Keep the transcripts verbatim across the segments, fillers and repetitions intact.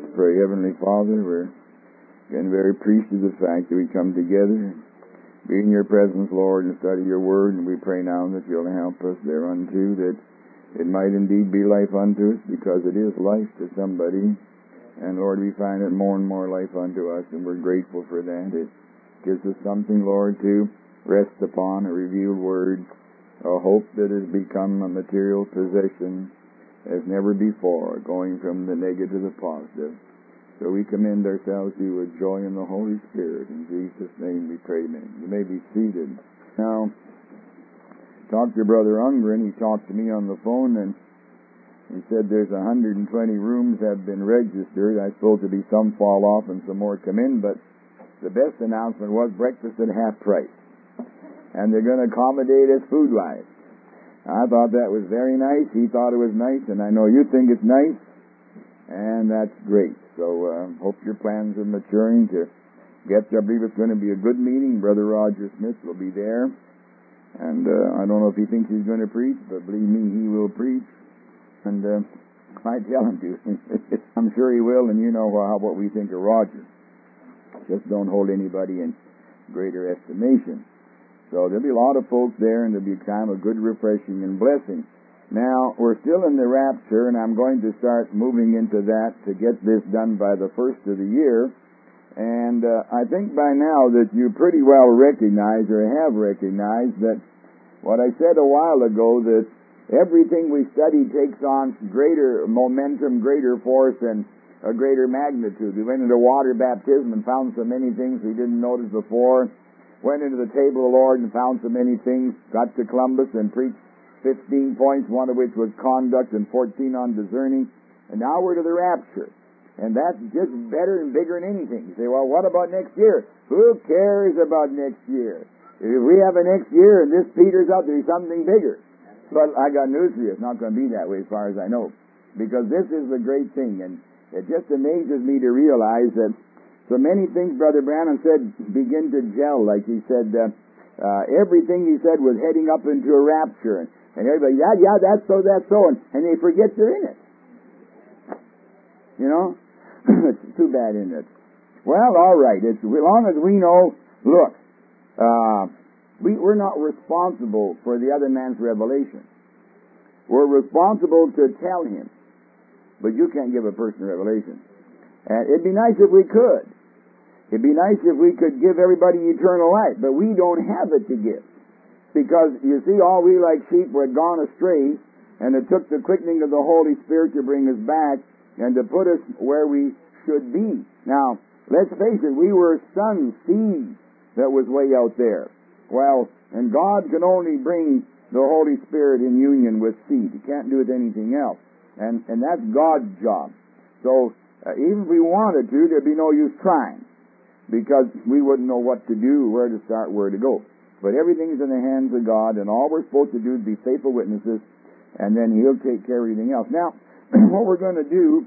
Let's pray. Heavenly Father, we're again very appreciative of the fact that we come together, be in your presence, Lord, and study your word, and we pray now that you'll help us thereunto, that it might indeed be life unto us, because it is life to somebody. And Lord, we find it more and more life unto us, and we're grateful for that. It gives us something, Lord, to rest upon, a revealed word, a hope that has become a material possession as never before, going from the negative to the positive. So we commend ourselves to you with joy in the Holy Spirit. In Jesus' name we pray, amen. You may be seated. Now, talked to Brother Ungren. He talked to me on the phone, and he said there's one hundred twenty rooms have been registered. I suppose to be some fall off and some more come in, but the best announcement was breakfast at half price. And they're going to accommodate us food-wise. I thought that was very nice. He thought it was nice, and I know you think it's nice, and that's great. So uh, hope your plans are maturing to get there. I believe it's going to be a good meeting. Brother Roger Smith will be there, and uh, I don't know if he thinks he's going to preach, but believe me, he will preach, and uh, I tell him to. I'm sure he will, and you know how, what we think of Roger. Just don't hold anybody in greater estimation. So there'll be a lot of folks there, and there'll be time of good refreshing and blessing. Now, we're still in the rapture, and I'm going to start moving into that to get this done by the first of the year. And uh, I think by now that you pretty well recognize or have recognized that what I said a while ago, that everything we study takes on greater momentum, greater force, and a greater magnitude. We went into water baptism and found so many things we didn't notice before. Went into the table of the Lord and found so many things. Got to Columbus and preached fifteen points, one of which was conduct and fourteen on discerning. And now we're to the rapture. And that's just better and bigger than anything. You say, well, what about next year? Who cares about next year? If we have a next year and this peters out, there's something bigger. But I got news for you. It's not going to be that way as far as I know. Because this is the great thing. And it just amazes me to realize that so many things Brother Branham said begin to gel. Like he said, uh, uh, everything he said was heading up into a rapture. And, and everybody, yeah, yeah, that's so, that's so. And, and they forget they're in it. You know? It's too bad, isn't it? Well, all right. It's, as long as we know, look, uh, we, we're not responsible for the other man's revelation. We're responsible to tell him. But you can't give a person revelation. And it'd be nice if we could. It'd be nice if we could give everybody eternal life, but we don't have it to give. Because, you see, all we like sheep were gone astray, and it took the quickening of the Holy Spirit to bring us back and to put us where we should be. Now, let's face it, we were sons, seed that was way out there. Well, and God can only bring the Holy Spirit in union with seed. He can't do it anything else. And, and that's God's job. So, uh, even if we wanted to, there'd be no use trying. Because we wouldn't know what to do, where to start, where to go. But everything is in the hands of God, and all we're supposed to do is be faithful witnesses, and then He'll take care of everything else. Now, what we're going to do,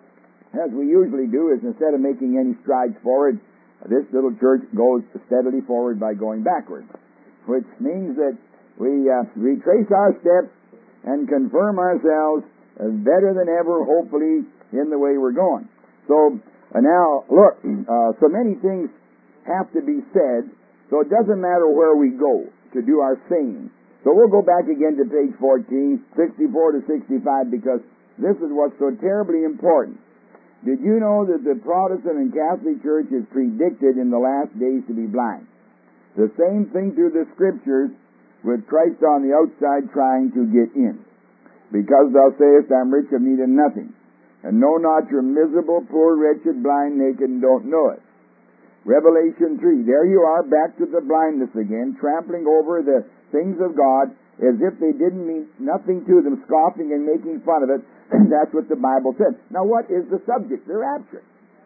as we usually do, is instead of making any strides forward, this little church goes steadily forward by going backwards. Which means that we uh, retrace our steps and confirm ourselves uh, better than ever, hopefully, in the way we're going. So, Uh, now, look, uh, so many things have to be said, so it doesn't matter where we go to do our saying. So we'll go back again to page fourteen, sixty-four to sixty-five, because this is what's so terribly important. Did you know that the Protestant and Catholic Church is predicted in the last days to be blind? The same thing through the Scriptures, with Christ on the outside trying to get in. Because thou sayest, I'm rich and needed nothing, and know not you're miserable, poor, wretched, blind, naked, and don't know it. Revelation three, there you are, back to the blindness again, trampling over the things of God as if they didn't mean nothing to them, scoffing and making fun of it. That's what the Bible said. Now what is the subject? The rapture.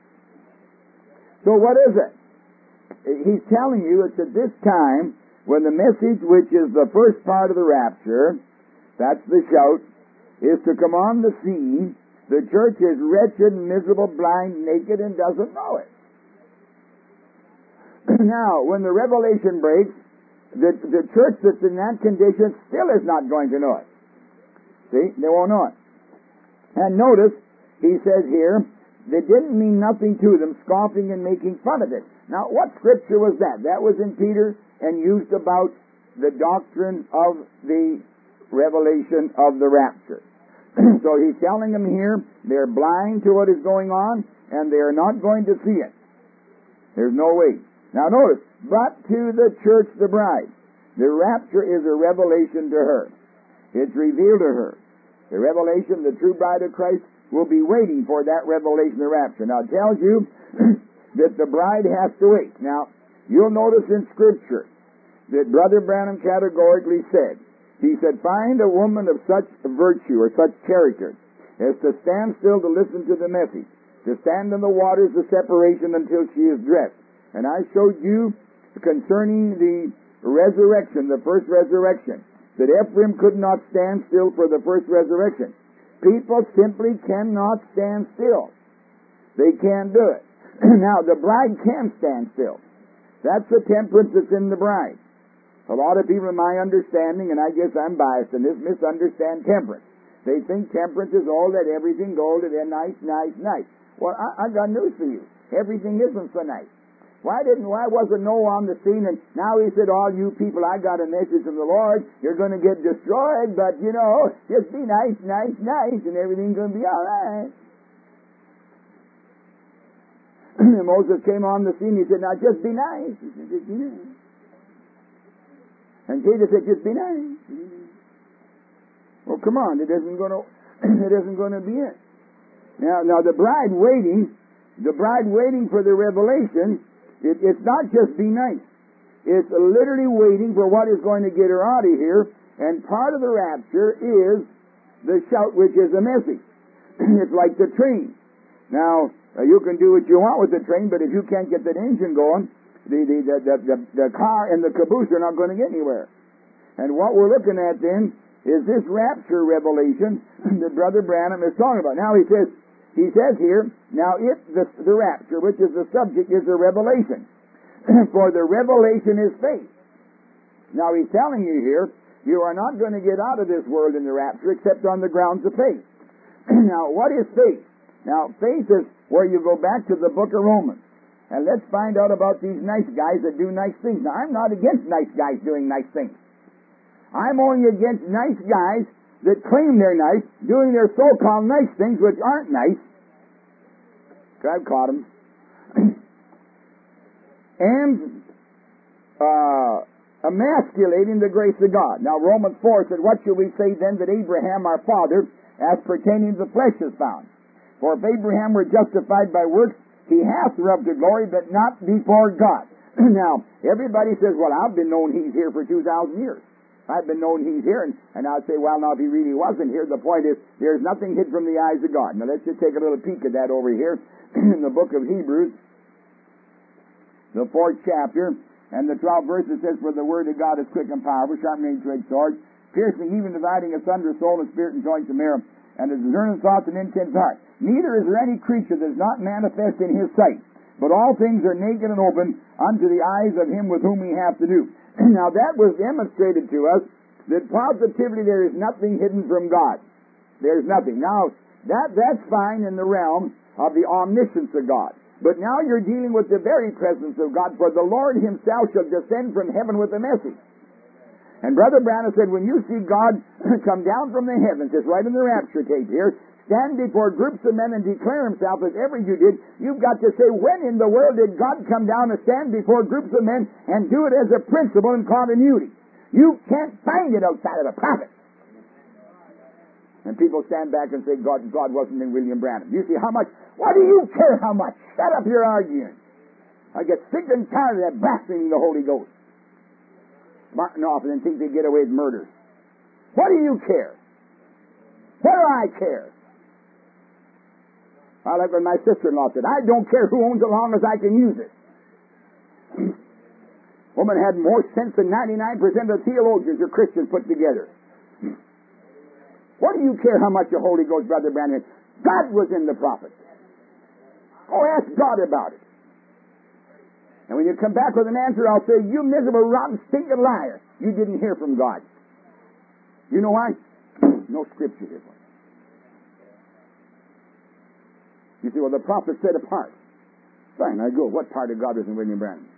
So what is it? He's telling you it's at this time when the message, which is the first part of the rapture, that's the shout, is to come on the scene. The church is wretched, miserable, blind, naked, and doesn't know it. Now, when the revelation breaks, the, the church that's in that condition still is not going to know it. See? They won't know it. And notice, he says here, that didn't mean nothing to them, scoffing and making fun of it. Now, what scripture was that? That was in Peter and used about the doctrine of the revelation of the rapture. So he's telling them here, they're blind to what is going on, and they are not going to see it. There's no way. Now notice, but to the church, the bride, the rapture is a revelation to her. It's revealed to her. The revelation, the true bride of Christ, will be waiting for that revelation of the rapture. Now it tells you that the bride has to wait. Now, you'll notice in Scripture that Brother Branham categorically said, he said, find a woman of such virtue or such character as to stand still to listen to the message, to stand in the waters of separation until she is dressed. And I showed you concerning the resurrection, the first resurrection, that Ephraim could not stand still for the first resurrection. People simply cannot stand still. They can't do it. Now, the bride can stand still. That's the temperance that's in the bride. A lot of people, in my understanding, and I guess I'm biased in this, misunderstand temperance. They think temperance is all that everything goes and then nice, nice, nice. Well, I, I got news for you. Everything isn't so nice. Why didn't, why wasn't Noah on the scene and now he said, all you people, I got a message from the Lord, you're going to get destroyed, but you know, just be nice, nice, nice, and everything's going to be all right. And Moses came on the scene, he said, now just be nice. He said, just be nice. And Jesus said, just be nice. Well, come on, it isn't going to, it isn't going to be it. Now, now the bride waiting, the bride waiting for the revelation, it, it's not just be nice. It's literally waiting for what is going to get her out of here, and part of the rapture is the shout, which is a message. It's like the train. Now, uh, you can do what you want with the train, but if you can't get that engine going, The, the, the, the, the, the car and the caboose are not going to get anywhere. And what we're looking at then is this rapture revelation that Brother Branham is talking about. Now he says, he says here, now if the, the rapture, which is the subject, is a revelation. For the revelation is faith. Now he's telling you here, you are not going to get out of this world in the rapture except on the grounds of faith. Now what is faith? Now faith is where you go back to the book of Romans. And let's find out about these nice guys that do nice things. Now, I'm not against nice guys doing nice things. I'm only against nice guys that claim they're nice, doing their so-called nice things which aren't nice. I've caught them. And uh, emasculating the grace of God. Now, Romans four said, what shall we say then that Abraham our father, as pertaining to the flesh, is found? For if Abraham were justified by works, he hath robbed of glory, but not before God. Now, everybody says, well, I've been known he's here for two thousand years. I've been known he's here. And, and I'd say, well, now, if he really wasn't here, the point is, there's nothing hid from the eyes of God. Now, let's just take a little peek at that over here in the book of Hebrews, the fourth chapter, and the twelfth verse. It says, for the word of God is quick and powerful, sharpening two-edged sword, piercing even dividing asunder soul and spirit and joints and marrow, and is discerning thoughts and intents of heart. Neither is there any creature that is not manifest in his sight, but all things are naked and open unto the eyes of him with whom we have to do. Now that was demonstrated to us that positively there is nothing hidden from God. There's nothing. Now, that that's fine in the realm of the omniscience of God. But now you're dealing with the very presence of God, for the Lord himself shall descend from heaven with a message. And Brother Branham said, when you see God come down from the heavens, it's right in the rapture tape here, stand before groups of men and declare himself as ever you did, you've got to say, when in the world did God come down and stand before groups of men and do it as a principle and continuity? You can't find it outside of the prophet. And people stand back and say, God, God wasn't in William Branham. You see how much? What do you care how much? Shut up your arguing. I get sick and tired of that blaspheming the Holy Ghost. Martin off and then think they get away with murders. What do you care? What do I care? I like what my sister-in-law said. I don't care who owns it as long as I can use it. Woman had more sense than ninety-nine percent of the theologians or Christians put together. What do you care how much the Holy Ghost, Brother Branham? God was in the prophet. Oh, ask God about it. And when you come back with an answer, I'll say, you miserable, rotten, stinking liar. You didn't hear from God. You know why? No scripture here. You say, well, the prophet said a part. Fine, I go. What part of God is in William Branham?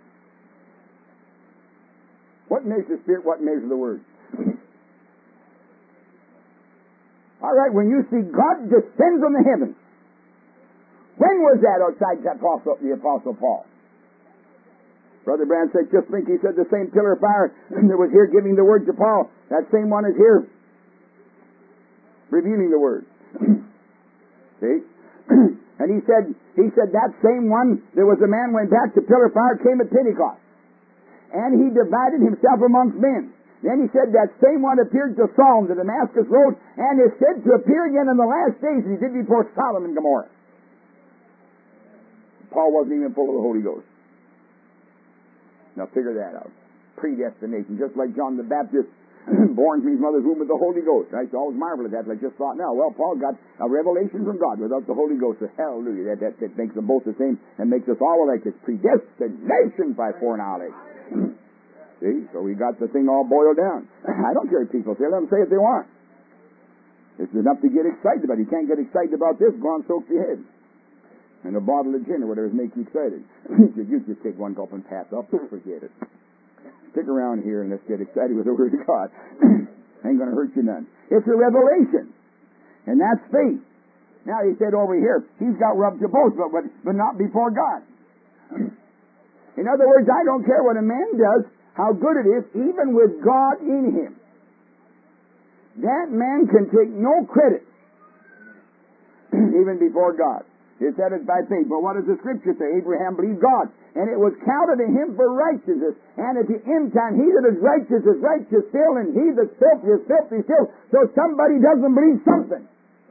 What measures the Spirit, what measures the Word? All right, when you see God descend from the heavens, when was that outside the Apostle, the Apostle Paul? Brother Branham said, just think, he said the same pillar of fire that was here giving the Word to Paul, that same one is here revealing the Word. See? And he said, he said that same one, there was a man went back to pillar of fire, came at Pentecost. And he divided himself amongst men. Then he said that same one appeared to Saul on the Damascus road, and is said to appear again in the last days, as he did before Sodom and Gomorrah. Paul wasn't even full of the Holy Ghost. Now figure that out. Predestination, just like John the Baptist, born from his mother's womb with the Holy Ghost. I used to always marvel at that, like I just thought now, well, Paul got a revelation from God without the Holy Ghost. So hallelujah, that, that, that makes them both the same, and makes us all like this. Predestination by foreknowledge. See, so we got the thing all boiled down. I don't care if people say, let them say what they want. It's enough to get excited about. You can't get excited about this, go on, soak your head. And a bottle of gin or whatever makes you excited. You just take one gulp and pass off, forget it. Stick around here and let's get excited with the Word of God. Ain't going to hurt you none. It's a revelation. And that's faith. Now he said over here, he's got rubbed to both, but, but, but not before God. In other words, I don't care what a man does, how good it is, even with God in him. That man can take no credit, even before God. It said it by faith. But what does the Scripture say? Abraham believed God, and it was counted to him for righteousness. And at the end time, he that is righteous is righteous still, and he that's filthy is filthy still. So somebody doesn't believe something.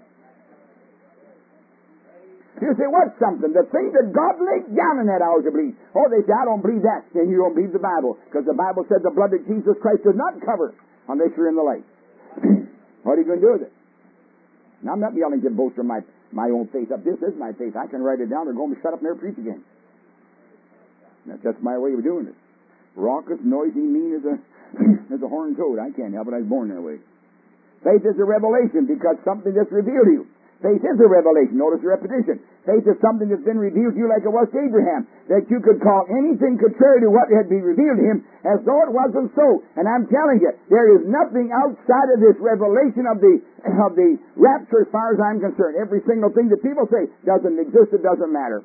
You say, what's something? The thing that God laid down in that hour to believe. Oh, they say, I don't believe that. Then you don't believe the Bible. Because the Bible said the blood of Jesus Christ does not cover unless you're in the light. What are you going to do with it? Now, I'm not yelling to boast from my, my own faith up. This is my faith. I can write it down or go and shut up and never preach again. That's just my way of doing it. Raucous, noisy, mean as a, as a horned toad. I can't help it. I was born that way. Faith is a revelation because something that's revealed to you. Faith is a revelation. Notice the repetition. Faith is something that's been revealed to you like it was to Abraham. That you could call anything contrary to what had been revealed to him as though it wasn't so. And I'm telling you, there is nothing outside of this revelation of the of the rapture as far as I'm concerned. Every single thing that people say doesn't exist, it doesn't matter.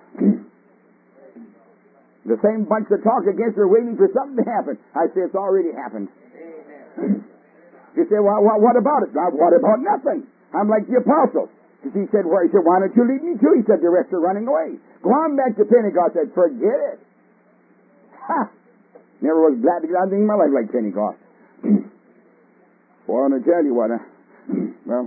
The same bunch that talk against are waiting for something to happen. I say it's already happened. You say, well, what about it? What about nothing? I'm like the apostle. He said, well, he said, why don't you lead me too? He said, the rest are running away. Go on back to Pentecost. I said, forget it. Ha! Never was glad to get anything in my life like Pentecost. Boy, I'm going to tell you what, uh, well,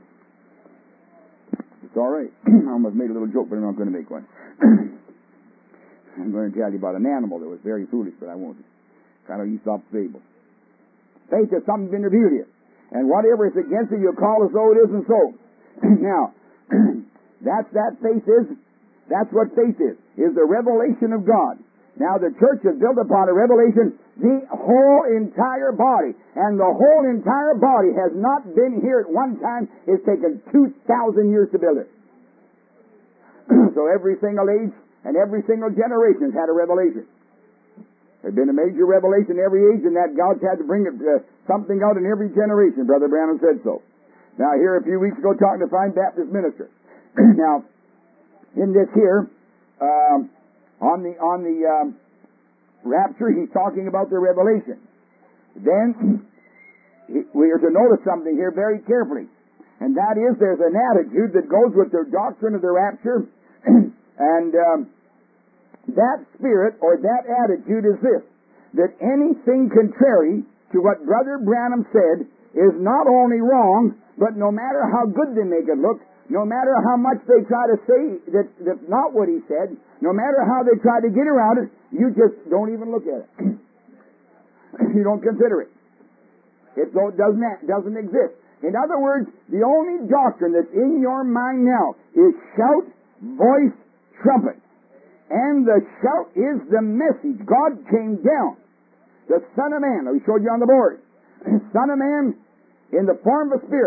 it's all right. I almost made a little joke, but I'm not going to make one. I'm going to tell you about an animal that was very foolish, but I won't. Kind of Aesop's fable. Faith is something been revealed to you. And whatever is against it, you call as though it isn't so. Now, that's that faith is, that's what faith is, is the revelation of God. Now, the church is built upon a revelation, the whole entire body. And the whole entire body has not been here at one time. It's taken two thousand years to build it. So every single age and every single generation has had a revelation. There's been a major revelation in every age, and that God's had to bring it, uh, something out in every generation. Brother Branham said so. Now, here a few weeks ago, talking to a fine Baptist minister. Now, in this here, um, on the on the um, rapture, he's talking about the revelation. Then he, we are to notice something here very carefully, and that is there's an attitude that goes with the doctrine of the rapture, and um, that spirit or that attitude is this, that anything contrary to what Brother Branham said is not only wrong, but no matter how good they make it look, no matter how much they try to say that that's not what he said, no matter how they try to get around it, you just don't even look at it. You don't consider it. It doesn't, doesn't exist. In other words, the only doctrine that's in your mind now is shout, voice, trumpet. And the shout is the message. God came down. The Son of Man, we showed you on the board. Son of Man in the form of a spirit.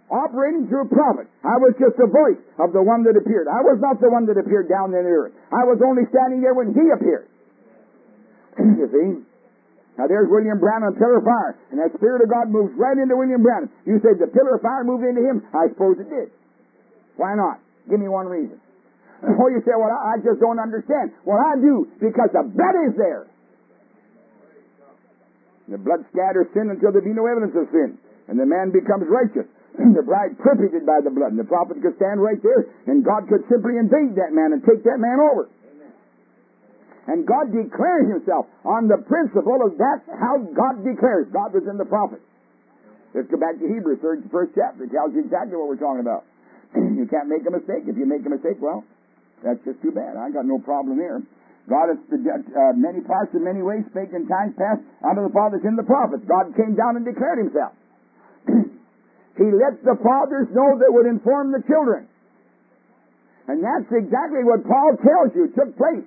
operating through a prophet. I was just a voice of the one that appeared. I was not the one that appeared down in the earth. I was only standing there when he appeared. You see? Now there's William Branham, pillar of fire, and that Spirit of God moves right into William Branham. You say the pillar of fire moved into him? I suppose it did. Why not? Give me one reason. Or you say, well, I just don't understand. Well, I do, because the blood is there. The blood scatters sin until there be no evidence of sin, and the man becomes righteous. The bride privileged by the blood, and the prophet could stand right there, and God could simply invade that man and take that man over. Amen. And God declares himself on the principle of that's how God declares. God was in the prophet. Let's go back to Hebrews, third, first chapter. It tells you exactly what we're talking about. You can't make a mistake. If you make a mistake, well, that's just too bad. I got no problem here. God has uh, many parts in many ways spake in times past unto the fathers in the prophets. God came down and declared himself. He lets the fathers know that would inform the children. And that's exactly what Paul tells you took place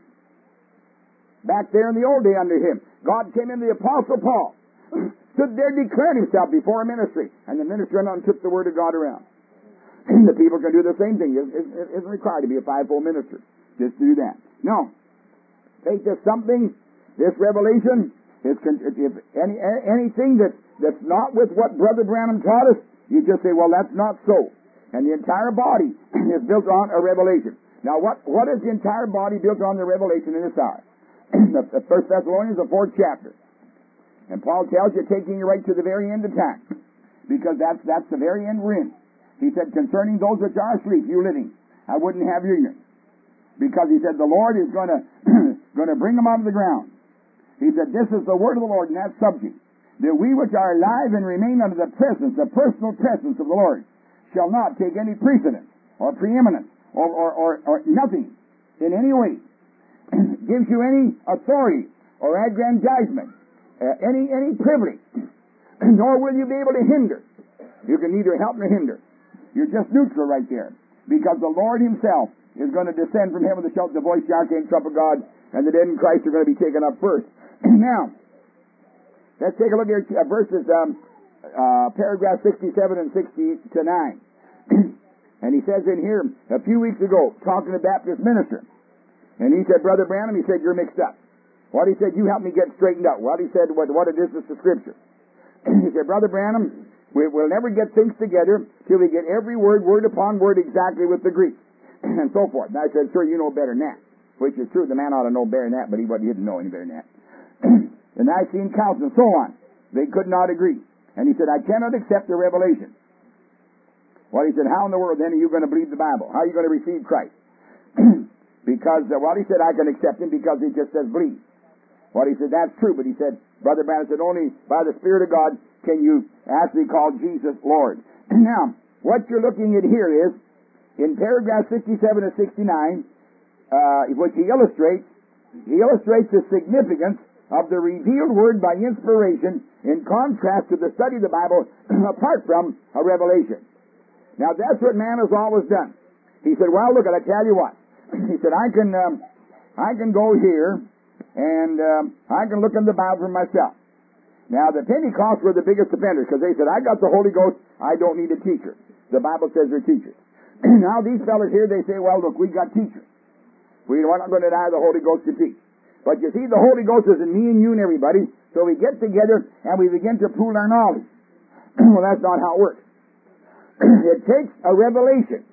back there in the old day under him. God came in the Apostle Paul, stood there, declared himself before a ministry, and the ministry went on and took the word of God around. The people can do the same thing. It isn't required to be a fivefold minister just to do that. No. Faith is something, this revelation, is if any, anything that, that's not with what Brother Branham taught us, you just say, well, that's not so. And the entire body is built on a revelation. Now, what, what is the entire body built on the revelation in this hour? The First Thessalonians, the fourth chapter. And Paul tells you, taking you right to the very end of time. Because that's, that's the very end we're in. He said, concerning those which are asleep, you living, I wouldn't have you ignorant. Because he said, the Lord is going to going to bring them out of the ground. He said, this is the word of the Lord in that subject. That we which are alive and remain under the presence, the personal presence of the Lord, shall not take any precedence or preeminence or, or, or, or nothing in any way gives you any authority or aggrandizement, uh, any any privilege, nor will you be able to hinder. You can neither help nor hinder. You're just neutral right there, because the Lord himself is going to descend from heaven to shout the voice, the archangel, trump of God, and the dead in Christ are going to be taken up first. Now, let's take a look at uh, verses, um, uh, paragraph sixty-seven and sixty-nine. And he says in here, a few weeks ago, talking to a Baptist minister, and he said, Brother Branham, he said, you're mixed up. What he said, you help me get straightened out. What he said, what, what it is is the Scripture. He said, Brother Branham, we, we'll never get things together till we get every word, word upon word, exactly with the Greek, and so forth. And I said, sir, you know better than that. Which is true, the man ought to know better than that, but he didn't know any better than that. The Nicene Council and so on, they could not agree. And he said, I cannot accept the revelation. Well, he said, how in the world then are you going to believe the Bible? How are you going to receive Christ? Because, uh, well, he said, I can accept him because he just says believe. Well, he said, that's true, but he said, Brother Branham said, only by the Spirit of God can you actually call Jesus Lord. Now, what you're looking at here is, in paragraph sixty-seven and sixty-nine, uh, which he illustrates, he illustrates the significance of the revealed word by inspiration in contrast to the study of the Bible apart from a revelation. Now, that's what man has always done. He said, well, look, I tell you what. He said, I can um, I can go here and um, I can look in the Bible for myself. Now, the Pentecost were the biggest offenders because they said, I got the Holy Ghost, I don't need a teacher. The Bible says they're teachers. Now, these fellas here, they say, well, look, we got teachers. We're not going to deny the Holy Ghost to teach. But you see, the Holy Ghost is in me and you and everybody, so we get together and we begin to pool our knowledge. Well, that's not how it works. It takes a revelation.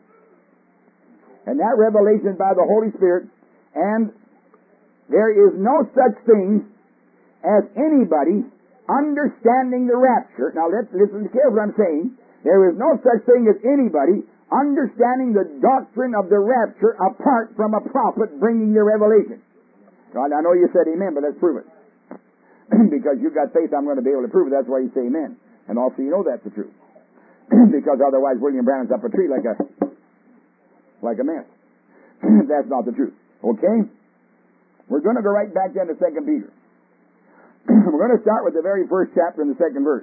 And that revelation is by the Holy Spirit, and there is no such thing as anybody understanding the rapture. Now, let's listen carefully what I'm saying. There is no such thing as anybody understanding the doctrine of the rapture apart from a prophet bringing the revelation. God, I know you said amen, but let's prove it. Because you've got faith, I'm going to be able to prove it. That's why you say amen. And also you know that's the truth. Because otherwise William Branham's up a tree like a like a mess. That's not the truth. Okay? We're going to go right back down to Second Peter. We're going to start with the very first chapter in the second verse.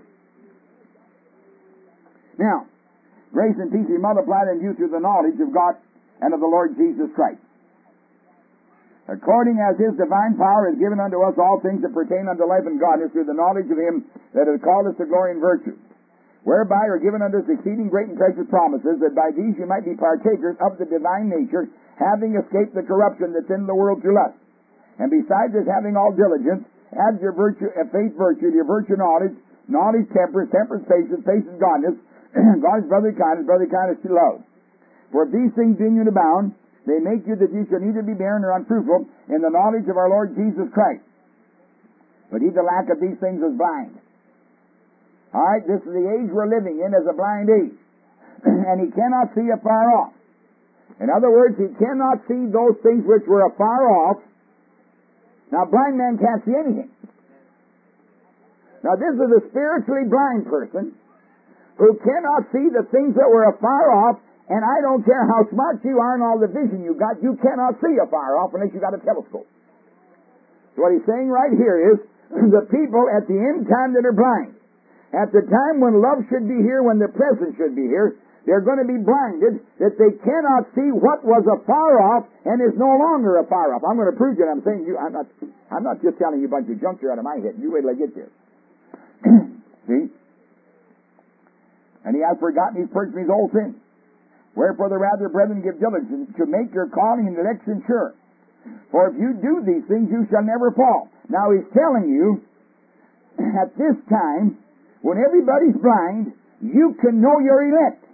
Now, grace and peace be multiplied in you through the knowledge of God and of the Lord Jesus Christ, according as his divine power has given unto us all things that pertain unto life and godliness through the knowledge of him that hath called us to glory and virtue, whereby are given unto us exceeding great and precious promises, that by these you might be partakers of the divine nature, having escaped the corruption that's in the world through lust. And besides this, having all diligence, add your virtue, uh, faith virtue, to your virtue knowledge, knowledge temperance, temperance patience, patience godliness, godliness brotherly kindness, brotherly kindness to love. For if these things in you abound, they make you that you shall neither be barren nor unfruitful in the knowledge of our Lord Jesus Christ. But he that lacketh these things is blind. All right, this is the age we're living in as a blind age. And he cannot see afar off. In other words, he cannot see those things which were afar off. Now, blind man can't see anything. Now, this is a spiritually blind person who cannot see the things that were afar off, and I don't care how smart you are and all the vision you got, you cannot see afar off unless you got a telescope. So what he's saying right here is, the people at the end time that are blind, at the time when love should be here, when the presence should be here, they're going to be blinded that they cannot see what was afar off and is no longer afar off. I'm going to prove to you. I'm saying you. I'm not. I'm not just telling you a bunch of junk here out of my head. You wait till I get there. See? And he has forgotten his purged from his old sins. Wherefore the rather, brethren, give diligence to make your calling and election sure. For if you do these things, you shall never fall. Now he's telling you, at this time, when everybody's blind, you can know your elect.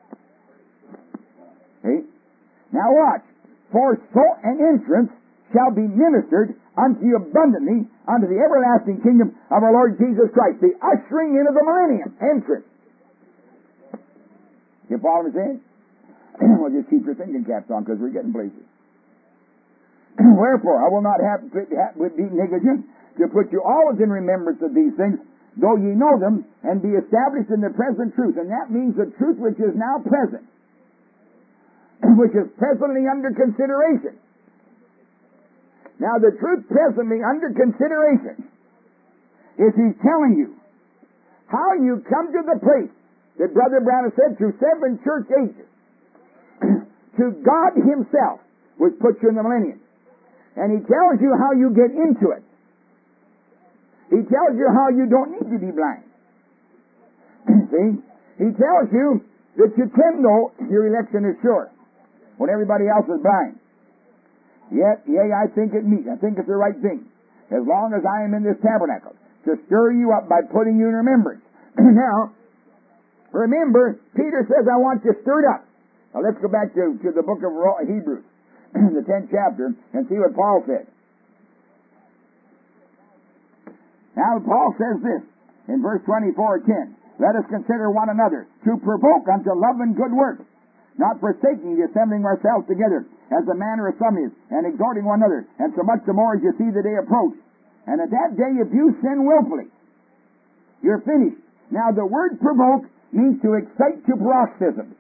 See? Now watch. For so an entrance shall be ministered unto you abundantly unto the everlasting kingdom of our Lord Jesus Christ. The ushering in of the millennium. Entrance. You follow what I'm saying? Well, just keep your thinking caps on because we're getting places. Wherefore, I will not have, have would be negligent to put you always in remembrance of these things, though ye know them, and be established in the present truth. And that means the truth which is now present, which is presently under consideration. Now, the truth presently under consideration is he's telling you how you come to the place that Brother Brown has said through seven church ages to God himself, which puts you in the millennium. And he tells you how you get into it. He tells you how you don't need to be blind. See? He tells you that you can know your election is sure when everybody else is blind. Yet, yea, I think it meet. I think it's the right thing, as long as I am in this tabernacle, to stir you up by putting you in remembrance. Now, remember, Peter says, I want you stirred up. Now, let's go back to, to the book of Hebrews, the tenth chapter, and see what Paul said. Now, Paul says this in verse twenty-four, ten. Let us consider one another to provoke unto love and good works, not forsaking the assembling ourselves together, as the manner of some is, and exhorting one another, and so much the more as you see the day approach. And at that day, if you sin willfully, you're finished. Now, the word provoke means to excite to paroxysm.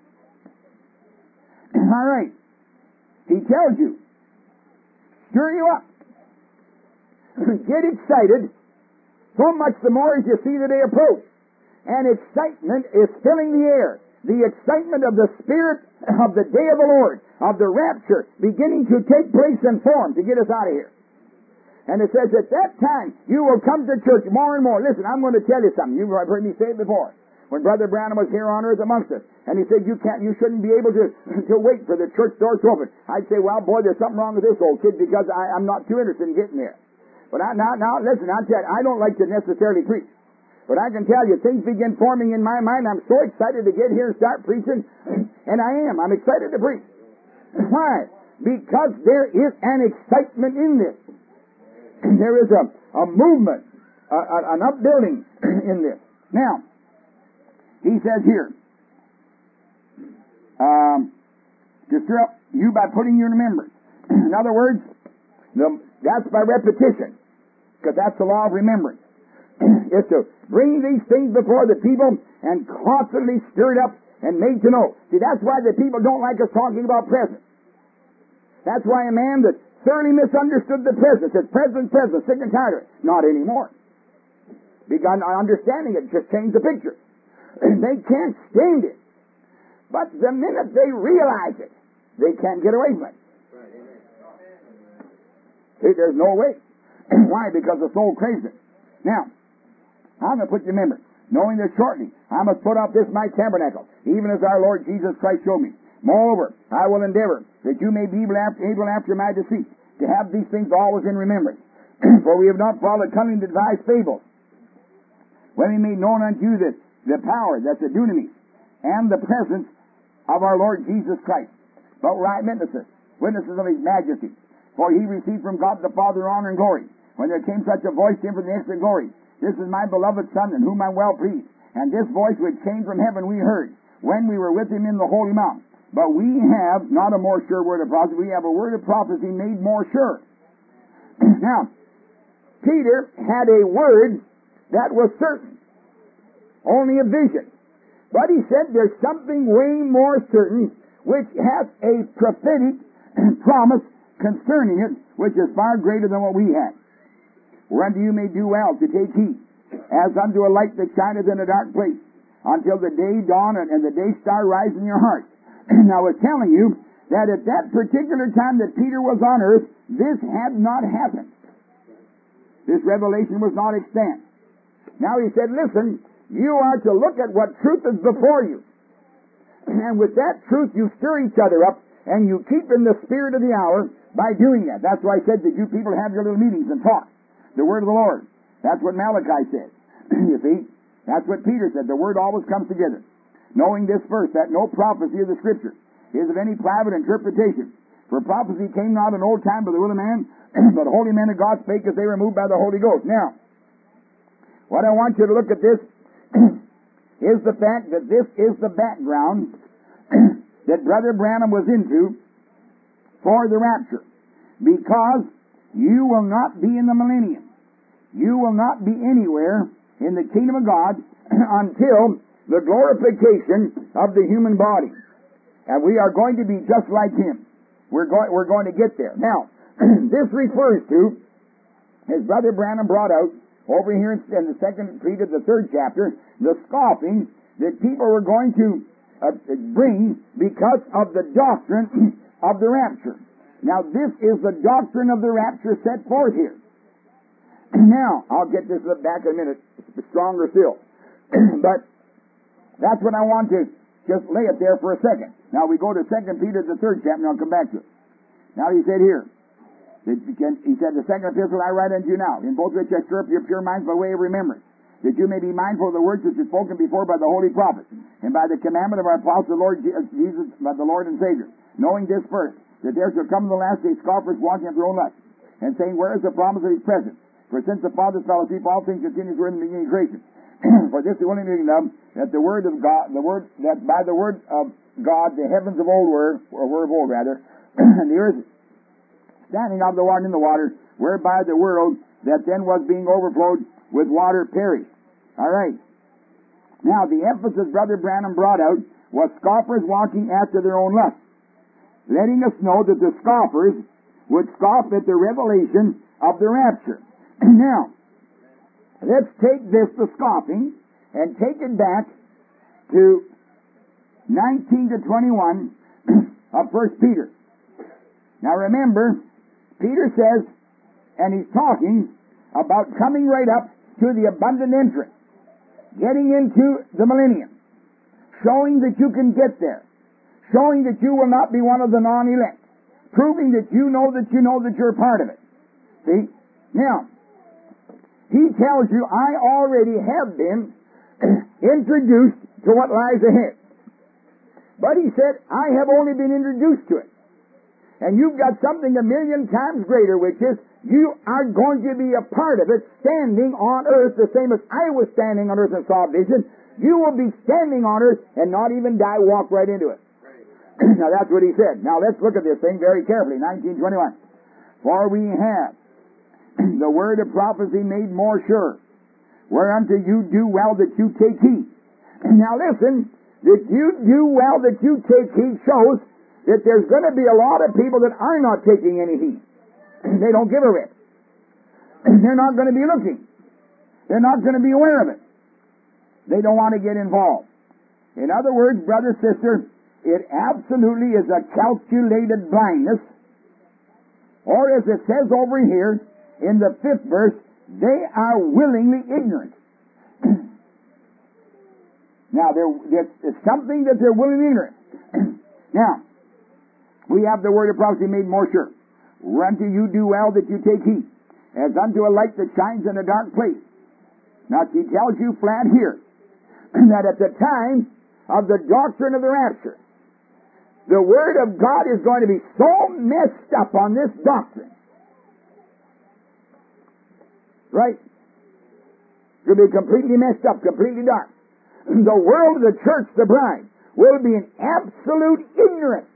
All right. He tells you, stir you up. Get excited, so much the more as you see the day approach. And excitement is filling the air. The excitement of the Spirit of the day of the Lord, of the rapture, beginning to take place and form to get us out of here. And it says, at that time, you will come to church more and more. Listen, I'm going to tell you something. You've heard me say it before. When Brother Branham was here on earth amongst us, and he said, you can't, you shouldn't be able to, to wait for the church doors to open. I'd say, well, boy, there's something wrong with this old kid because I, I'm not too interested in getting there. But I, now, now, listen, I'll tell you, I don't like to necessarily preach. But I can tell you, things begin forming in my mind. I'm so excited to get here and start preaching. And I am. I'm excited to preach. Why? Because there is an excitement in this. There is a, a movement, a, a, an upbuilding in this. Now, he says here, um, to stir up you by putting you in remembrance. In other words, the, that's by repetition, because that's the law of remembrance. Is to bring these things before the people and constantly stir it up and made to know. See, that's why the people don't like us talking about presence. That's why a man that thoroughly misunderstood the presence, says present, present, sick and tired of it. Not anymore. Because understanding it just changed the picture. They can't stand it. But the minute they realize it, they can't get away from it. See, there's no way. Why? Because the soul craves it. Now, I'm going to put you in remembrance. knowing that shortly I must put off this my tabernacle, even as our Lord Jesus Christ showed me. Moreover, I will endeavor that you may be able after, able after my decease to have these things always in remembrance. For we have not followed cunning to devise fables, when we made known unto you that the power, that's the dunamis, and the presence of our Lord Jesus Christ. But we're eyewitnesses, witnesses of His majesty. For He received from God the Father honor and glory, when there came such a voice to Him from the extra glory, This is my beloved Son, in whom I'm well pleased. And this voice which came from heaven we heard, when we were with Him in the holy mount. But we have not a more sure word of prophecy, we have a word of prophecy made more sure. Now, Peter had a word that was certain, only a vision. But he said there's something way more certain, which has a prophetic promise concerning it, which is far greater than what we had. Whereunto you may do well to take heed, as unto a light that shineth in a dark place, until the day dawn and the day star rise in your heart. Now, I was telling you that at that particular time that Peter was on earth, this had not happened. This revelation was not extant. Now he said, listen, you are to look at what truth is before you. And with that truth, you stir each other up, and you keep in the spirit of the hour by doing that. That's why I said that you people have your little meetings and talk the word of the Lord. That's what Malachi said. You see? That's what Peter said. The word always comes together. Knowing this first, that no prophecy of the Scripture is of any private interpretation. For prophecy came not in old time by the will of man, but holy men of God spake as they were moved by the Holy Ghost. Now, what I want you to look at this is the fact that this is the background that Brother Branham was into for the rapture. Because you will not be in the millennium. You will not be anywhere in the kingdom of God until the glorification of the human body. And we are going to be just like Him. We're going, we're going to get there. Now, this refers to, as Brother Branham brought out over here in the second creed of the third chapter, the scoffing that people were going to uh, bring because of the doctrine of the rapture. Now, this is the doctrine of the rapture set forth here. Now, I'll get this back in a minute, stronger still. But that's what I want to just lay it there for a second. Now, we go to Second Peter, the third chapter, and I'll come back to it. Now, he said here, he said, the second epistle I write unto you now, in both which I stir up your pure minds by way of remembrance, that you may be mindful of the words which were spoken before by the holy prophets, and by the commandment of our apostle, the Lord Jesus, by the Lord and Savior, knowing this first, that there shall come in the last day scoffers walking after their own lust, and saying, where is the promise of His presence? For since the fathers fell asleep, all things continue to in the beginning of creation. For this is willing to know that the word of God, the word that by the word of God, the heavens of old were, or were of old rather, and the earth standing out of the water and in the water, whereby the world that then was being overflowed with water perished. All right. Now, the emphasis Brother Branham brought out was scoffers walking after their own lust, letting us know that the scoffers would scoff at the revelation of the rapture. Now, let's take this, the scoffing, and take it back to nineteen to twenty-one of First Peter. Now remember, Peter says, and he's talking about coming right up to the abundant entrance, getting into the millennium, showing that you can get there, showing that you will not be one of the non-elect, proving that you know that you know that you're part of it. See? Now, he tells you, I already have been introduced to what lies ahead. But he said, I have only been introduced to it. And you've got something a million times greater, which is you are going to be a part of it, standing on earth the same as I was standing on earth and saw vision. You will be standing on earth and not even die, walk right into it. Right. Now that's what he said. Now let's look at this thing very carefully. nineteen twenty-one. For we have the word of prophecy made more sure, whereunto you do well that you take heed. Now listen, that you do well that you take heed shows that there's going to be a lot of people that are not taking any heed. They don't give a rip. They're not going to be looking. They're not going to be aware of it. They don't want to get involved. In other words, brother, sister, it absolutely is a calculated blindness. Or as it says over here, in the fifth verse, they are willingly ignorant. Now, there, it's something that they're willing and ignorant. Now, we have the word of prophecy made more sure. Unto you do well that you take heed, as unto a light that shines in a dark place. Now, she tells you flat here that at the time of the doctrine of the rapture, the Word of God is going to be so messed up on this doctrine. Right? It's going to be completely messed up, completely dark. The world, the church, the bride, will be in absolute ignorance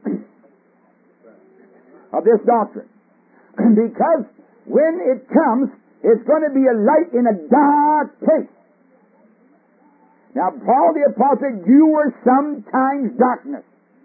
of this doctrine. Because when it comes, it's going to be a light in a dark place. Now, Paul the Apostle, you were sometimes darkness.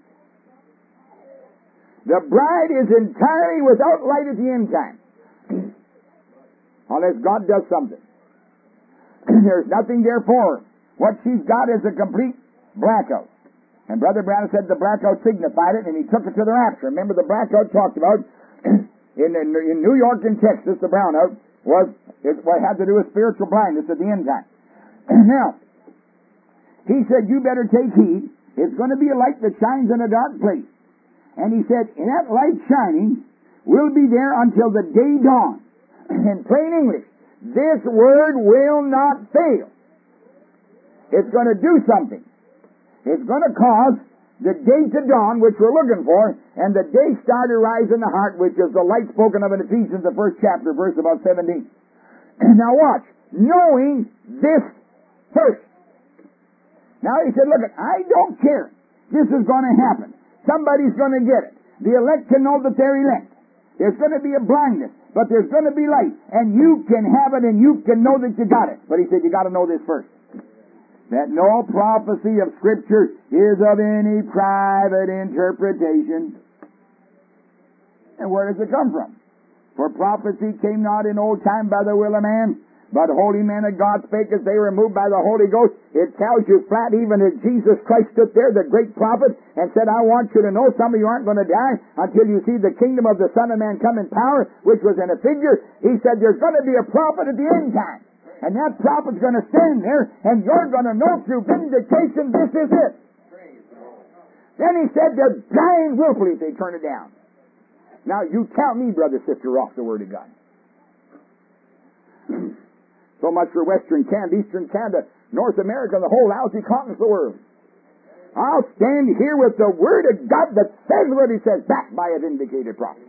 The bride is entirely without light at the end time. Unless God does something. There's nothing there for her. What she's got is a complete blackout. And Brother Branham said the blackout signified it, and he took it to the rapture. Remember, the blackout talked about in, in, in New York and Texas, the brownout was it, what had to do with spiritual blindness at the end time. Now, he said, you better take heed. It's going to be a light that shines in a dark place. And he said, in that light shining will be there until the day dawn. In plain English, this word will not fail. It's going to do something. It's going to cause the day to dawn, which we're looking for, and the day star to rise in the heart, which is the light spoken of in Ephesians, the first chapter, verse about seventeen. Now watch. Knowing this first. Now he said, look, I don't care. This is going to happen. Somebody's going to get it. The elect can know that they're elect. There's going to be a blindness, but there's going to be light. And you can have it and you can know that you got it. But he said, you got to know this first. That no prophecy of Scripture is of any private interpretation. And where does it come from? For prophecy came not in old time by the will of man, but holy men of God spake as they were moved by the Holy Ghost. It tells you flat even that Jesus Christ stood there, the great prophet, and said, I want you to know some of you aren't going to die until you see the kingdom of the Son of Man come in power, which was in a figure. He said there's going to be a prophet at the end time. And that prophet's going to stand there, and you're going to know through vindication this is it. Then he said they're dying willfully if they turn it down. Now you tell me, brother, sister, off the Word of God. So much for Western Canada, Eastern Canada, North America, the whole lousy continent of the world. I'll stand here with the Word of God that says what He says, backed by a vindicated prophet.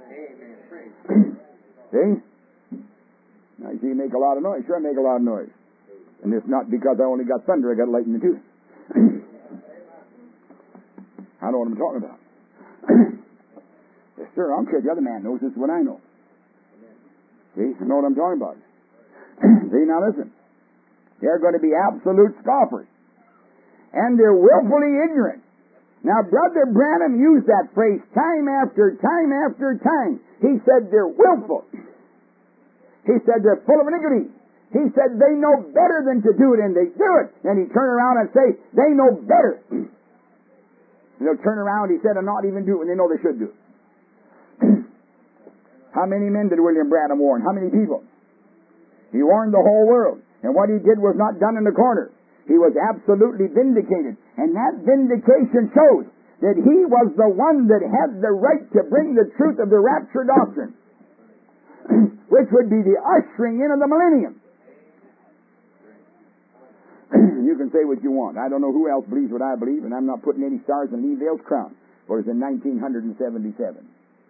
See? Now, you see, you make a lot of noise. Sure, I make a lot of noise. And it's not because I only got thunder, I got lightning too. I know what I'm talking about. Yes, sir, I'm sure the other man knows this is what I know. See, I know what I'm talking about. See, now listen. They're going to be absolute scoffers. And they're willfully ignorant. Now, Brother Branham used that phrase time after time after time. He said they're willful. He said they're full of iniquity. He said they know better than to do it, and they do it. Then he turned around and say, they know better. And they'll turn around, he said, and not even do it when they know they should do it. How many men did William Branham warn? How many people? He warned the whole world. And what he did was not done in the corner. He was absolutely vindicated. And that vindication shows that he was the one that had the right to bring the truth of the rapture doctrine, which would be the ushering in of the millennium. You can say what you want. I don't know who else believes what I believe, and I'm not putting any stars in Lee Vale's crown. For it was in nineteen seventy-seven.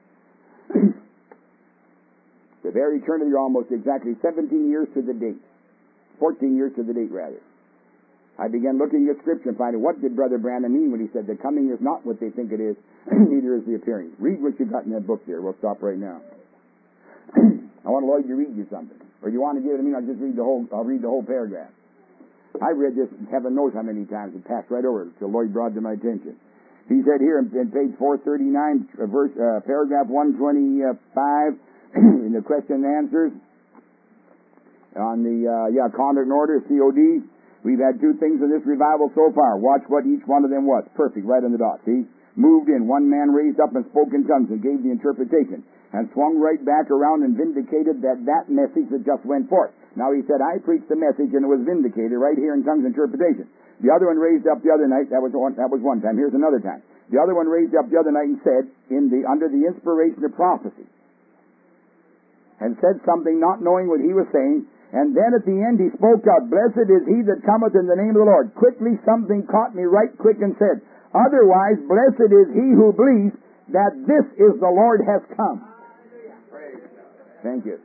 The very turn of the year, almost exactly seventeen years to the date. fourteen years to the date, rather. I began looking at Scripture and finding what did Brother Branham mean when he said the coming is not what they think it is, neither is the appearing. Read what you got in that book there. We'll stop right now. I want Lloyd to read you something. Or you want to give it to me, I'll just read the whole, I'll read the whole paragraph. I read this, heaven knows how many times, it passed right over it until Lloyd brought it to my attention. He said here in, in page four thirty-nine, uh, verse, uh, paragraph one twenty-five, in the question and answers, on the, uh, yeah, conduct and order, C O D, we've had two things in this revival so far. Watch what each one of them was. Perfect, right on the dot, see? Moved in. One man raised up and spoke in tongues and gave the interpretation. and swung right back around and vindicated that that message that just went forth. Now he said, I preached the message and it was vindicated right here in tongues interpretation. The other one raised up the other night, that was one, that was one time. Here's another time. The other one raised up the other night and said, in the under the inspiration of prophecy, and said something not knowing what he was saying, and then at the end he spoke out, blessed is he that cometh in the name of the Lord. Quickly something caught me right quick and said, otherwise blessed is he who believes that this is the Lord has come. Thank you.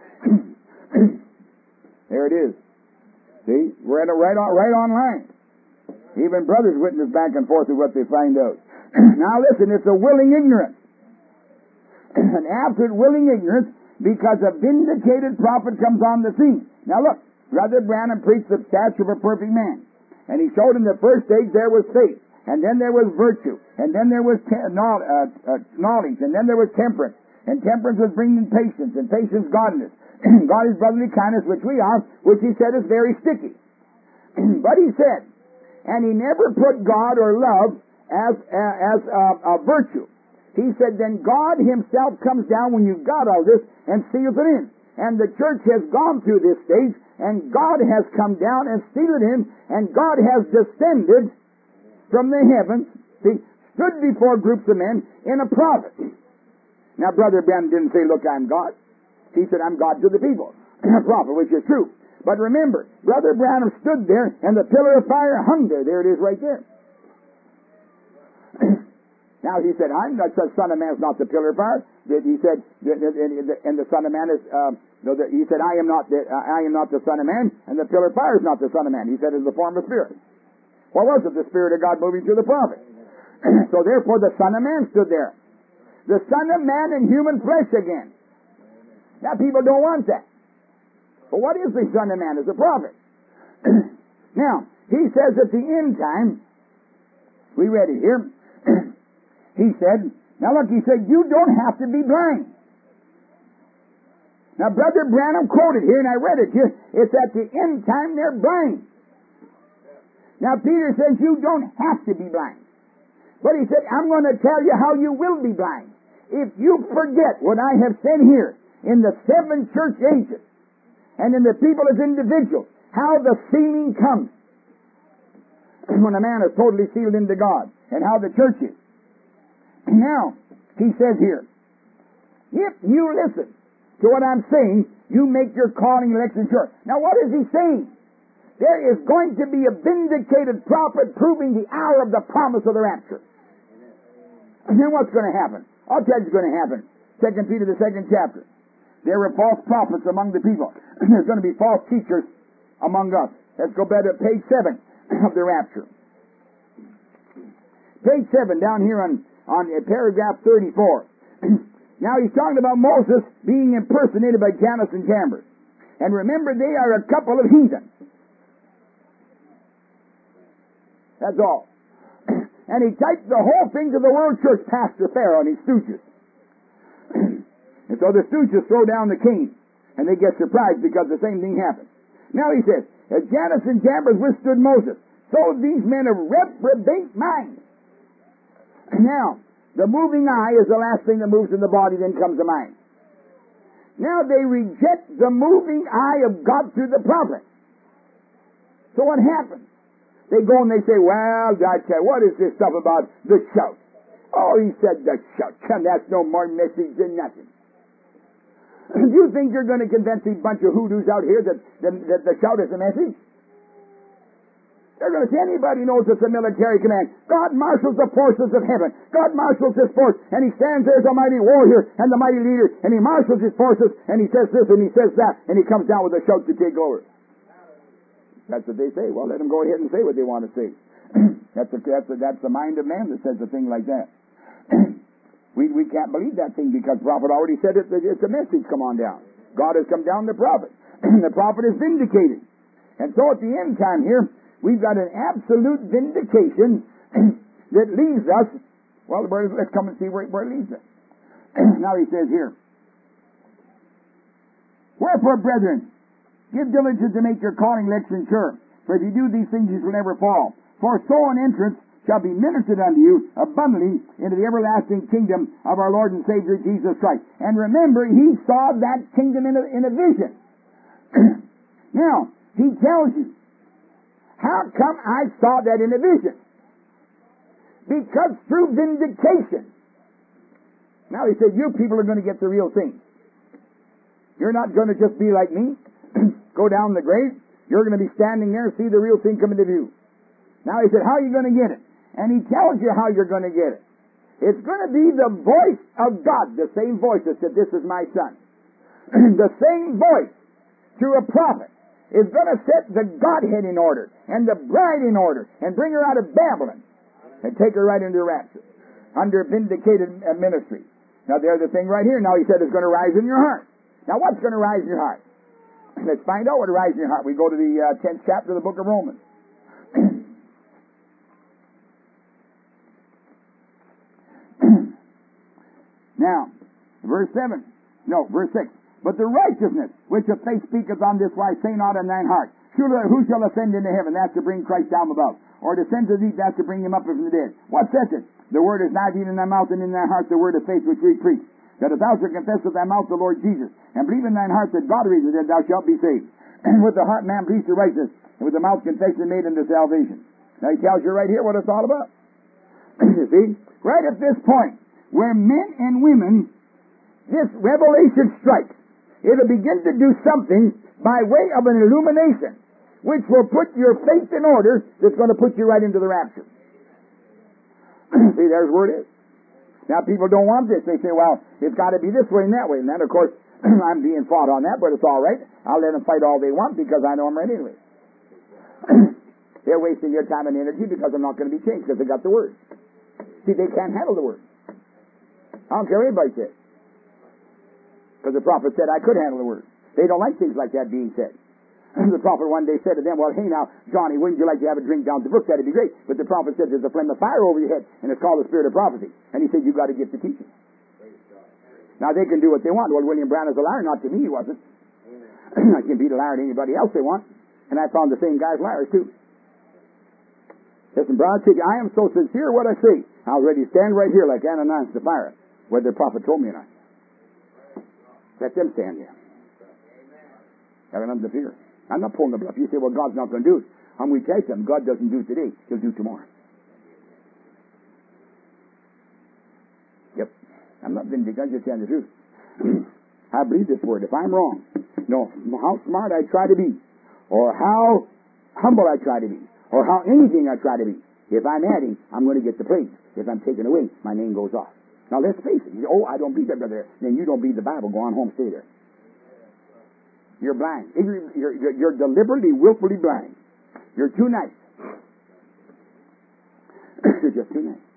There it is. See, we're at a right on, right online. Even brothers witness back and forth with what they find out. Now listen, it's a willing ignorance. An absolute willing ignorance, because a vindicated prophet comes on the scene. Now look, Brother Branham preached the stature of a perfect man. And he showed in the first stage there was faith. And then there was virtue. And then there was te- knowledge, uh, uh, knowledge. And then there was temperance. And temperance was bringing patience. And patience godliness. God is brotherly kindness, which we are, which he said is very sticky. But he said, and he never put God or love as, uh, as uh, a virtue. He said, then God himself comes down when you've got all this and seals it in. And the church has gone through this stage, and God has come down and sealed it in, and God has descended from the heavens, see, stood before groups of men in a prophet. Now, Brother Branham didn't say, look, I'm God. He said, I'm God to the people. A prophet, which is true. But remember, Brother Branham stood there, and the pillar of fire hung there. There it is right there. Now he said, I'm not the Son of Man is not the pillar of fire. He said, and the Son of Man is, uh, he said, I am not the, I am not the Son of Man, and the pillar of fire is not the Son of Man. He said, it's the form of spirit. What was it? The Spirit of God moving through the prophet. So therefore the Son of Man stood there. The Son of Man in human flesh again. Now people don't want that. But what is the Son of Man? As a prophet. Now, he says at the end time, we read it here, he said, now look, he said, you don't have to be blind. Now Brother Branham quoted here, and I read it here, it's at the end time they're blind. Now Peter says you don't have to be blind. But he said, I'm going to tell you how you will be blind. If you forget what I have said here, in the seven church ages, and in the people as individuals, how the sealing comes when a man is totally sealed into God, and how the church is. Now, he says here, if you listen to what I'm saying, you make your calling election sure. Now what is he saying? There is going to be a vindicated prophet proving the hour of the promise of the rapture. And then what's going to happen? I'll tell you what's going to happen. Second Peter, the second chapter. There were false prophets among the people. There's going to be false teachers among us. Let's go back to page seven of the rapture. Page seven, down here on, on paragraph thirty-four. Now he's talking about Moses being impersonated by Jannes and Jambres. And remember, they are a couple of heathens. That's all. And he typed the whole thing to the world church pastor Pharaoh and his stooges. And so the stooges throw down the king, and they get surprised because the same thing happens. Now he says, as Jannes and Jambres withstood Moses, so these men of reprobate minds. Now, the moving eye is the last thing that moves in the body, then comes the mind. Now they reject the moving eye of God through the prophet. So what happens? They go and they say, well, I tell you, what is this stuff about the shout? Oh, he said the shout. That's no more message than nothing. Do you think you're going to convince a bunch of hoodoos out here that, that, that the shout is a message? They're going to say anybody knows it's a military command. God marshals the forces of heaven. God marshals his force, and he stands there as a mighty warrior and the mighty leader, and he marshals his forces, and he says this and he says that, and he comes down with a shout to take over. That's what they say. Well, let them go ahead and say what they want to say. that's, a, that's, a, that's the mind of man that says a thing like that. we we can't believe that thing because the prophet already said it. It's a message. Come on down. God has come down the prophet. The prophet is vindicated. And so at the end time here, we've got an absolute vindication that leaves us. Well, let's come and see where, where it leads us. Now he says here, wherefore, brethren, give diligence to make your calling election sure. For if you do these things, you shall never fall. For so an entrance shall be ministered unto you abundantly into the everlasting kingdom of our Lord and Savior Jesus Christ. And remember, he saw that kingdom in a, in a vision. Now, he tells you, how come I saw that in a vision? Because through vindication. Now he said, you people are going to get the real thing. You're not going to just be like me, go down the grave. You're going to be standing there and see the real thing come into view. Now he said, how are you going to get it? And he tells you how you're going to get it. It's going to be the voice of God, the same voice that said, this is my son. The same voice through a prophet is going to set the Godhead in order and the bride in order and bring her out of Babylon and take her right into the rapture under vindicated ministry. Now there's the thing right here. Now he said it's going to rise in your heart. Now what's going to rise in your heart? Let's find out what rises in your heart. We go to the uh, tenth chapter of the book of Romans. Now, verse seven. No, verse six. But the righteousness which of faith speaketh on this wise, say not in thine heart, surely who shall ascend into heaven? That's to bring Christ down above. Or descend to the deep, that's to bring him up from the dead. What says it? The word is not even in thy mouth and in thy heart, the word of faith which we preach. That if thou shalt confess with thy mouth the Lord Jesus, and believe in thine heart that God raised the dead, thou shalt be saved. And with the heart man believes to righteousness, and with the mouth confession made unto salvation. Now he tells you right here what it's all about. You see? Right at this point, where men and women, this revelation strikes, it'll begin to do something by way of an illumination, which will put your faith in order, that's going to put you right into the rapture. See, there's where it is. Now, people don't want this. They say, well, it's got to be this way and that way. And then, of course, I'm being fought on that, but it's all right. I'll let them fight all they want because I know I'm right anyway. They're wasting their time and energy because I'm not going to be changed because they got the Word. See, they can't handle the Word. I don't care what anybody says. Because the prophet said I could handle the Word. They don't like things like that being said. The prophet one day said to them, well, hey now, Johnny, wouldn't you like to have a drink down at the brook? That'd be great. But the prophet said there's a flame of fire over your head, and it's called the spirit of prophecy. And he said, you've got to get the teaching. Now they can do what they want. Well, William Brown is a liar. Not to me, he wasn't. I can be the liar to anybody else they want. And I found the same guys liars too. Listen, Brown, I am so sincere what I say. I was ready to stand right here like Ananias and Sapphira, whether the prophet told me or not. Let them stand here. Have nothing to fear. I'm not pulling the bluff. You say, well, God's not going to do it. I'm going to tell you something. God doesn't do it today. He'll do it tomorrow. Yep. I'm not vindicated. I'm just telling the truth. I believe this word. If I'm wrong, no, how smart I try to be, or how humble I try to be, or how anything I try to be, if I'm adding, I'm going to get the praise. If I'm taking away, my name goes off. Now, let's face it. You say, oh, I don't believe that, brother. Then you don't believe the Bible. Go on home. Stay there. You're blind. You're, you're, you're deliberately, willfully blind. You're too nice. You're just too nice.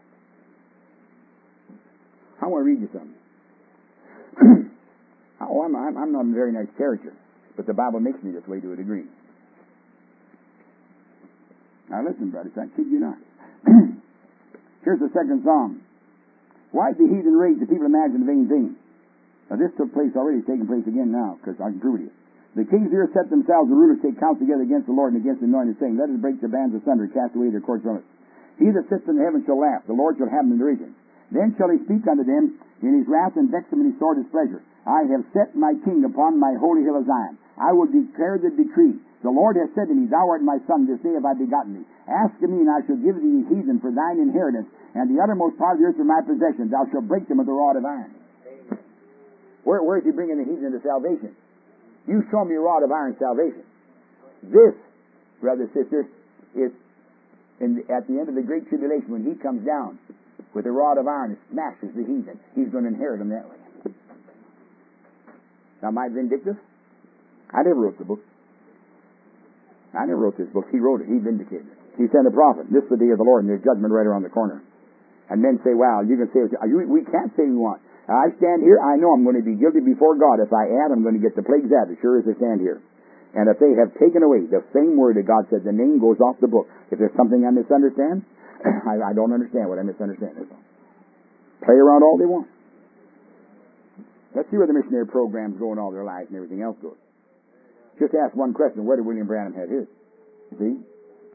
I want to read you something. oh, I'm, I'm, I'm not a very nice character, but the Bible makes me this way to a degree. Now listen, brothers, I kid you not. Here's the second psalm. Why is the heathen rage? The people imagine vain things. Now this took place already, it's taking place again now, because I can prove it to you. The kings here set themselves, the rulers take counsel together against the Lord and against the anointed, saying, let us break the bands asunder, cast away their cords from us. He that sits in the heavens shall laugh, the Lord shall have them in derision. Then shall he speak unto them in his wrath, and vex them in his sword displeasure. I have set my king upon my holy hill of Zion. I will declare the decree. The Lord has said to me, thou art my son, this day have I begotten thee. Ask of me, and I shall give thee heathen for thine inheritance, and the uttermost part of the earth for my possession. Thou shalt break them with a rod of iron. Where, where is he bringing the heathen into salvation? You show me a rod of iron salvation. This, brothers and sisters, is in the, at the end of the great tribulation when he comes down with a rod of iron and smashes the heathen. He's going to inherit them that way. Now, am I vindictive? I never wrote the book. I never wrote this book. He wrote it. He vindicated it. He sent a prophet. This is the day of the Lord, and there's judgment right around the corner. And men say, well, you can say, you, we can't say we want. I stand here, I know I'm going to be guilty before God. If I add, I'm going to get the plagues added, sure as I stand here. And if they have taken away the same word that God said, the name goes off the book. If there's something I misunderstand, I, I don't understand what I misunderstand. Play around all they want. Let's see where the missionary program's going all their lives and everything else goes. Just ask one question, where did William Branham have his? You see?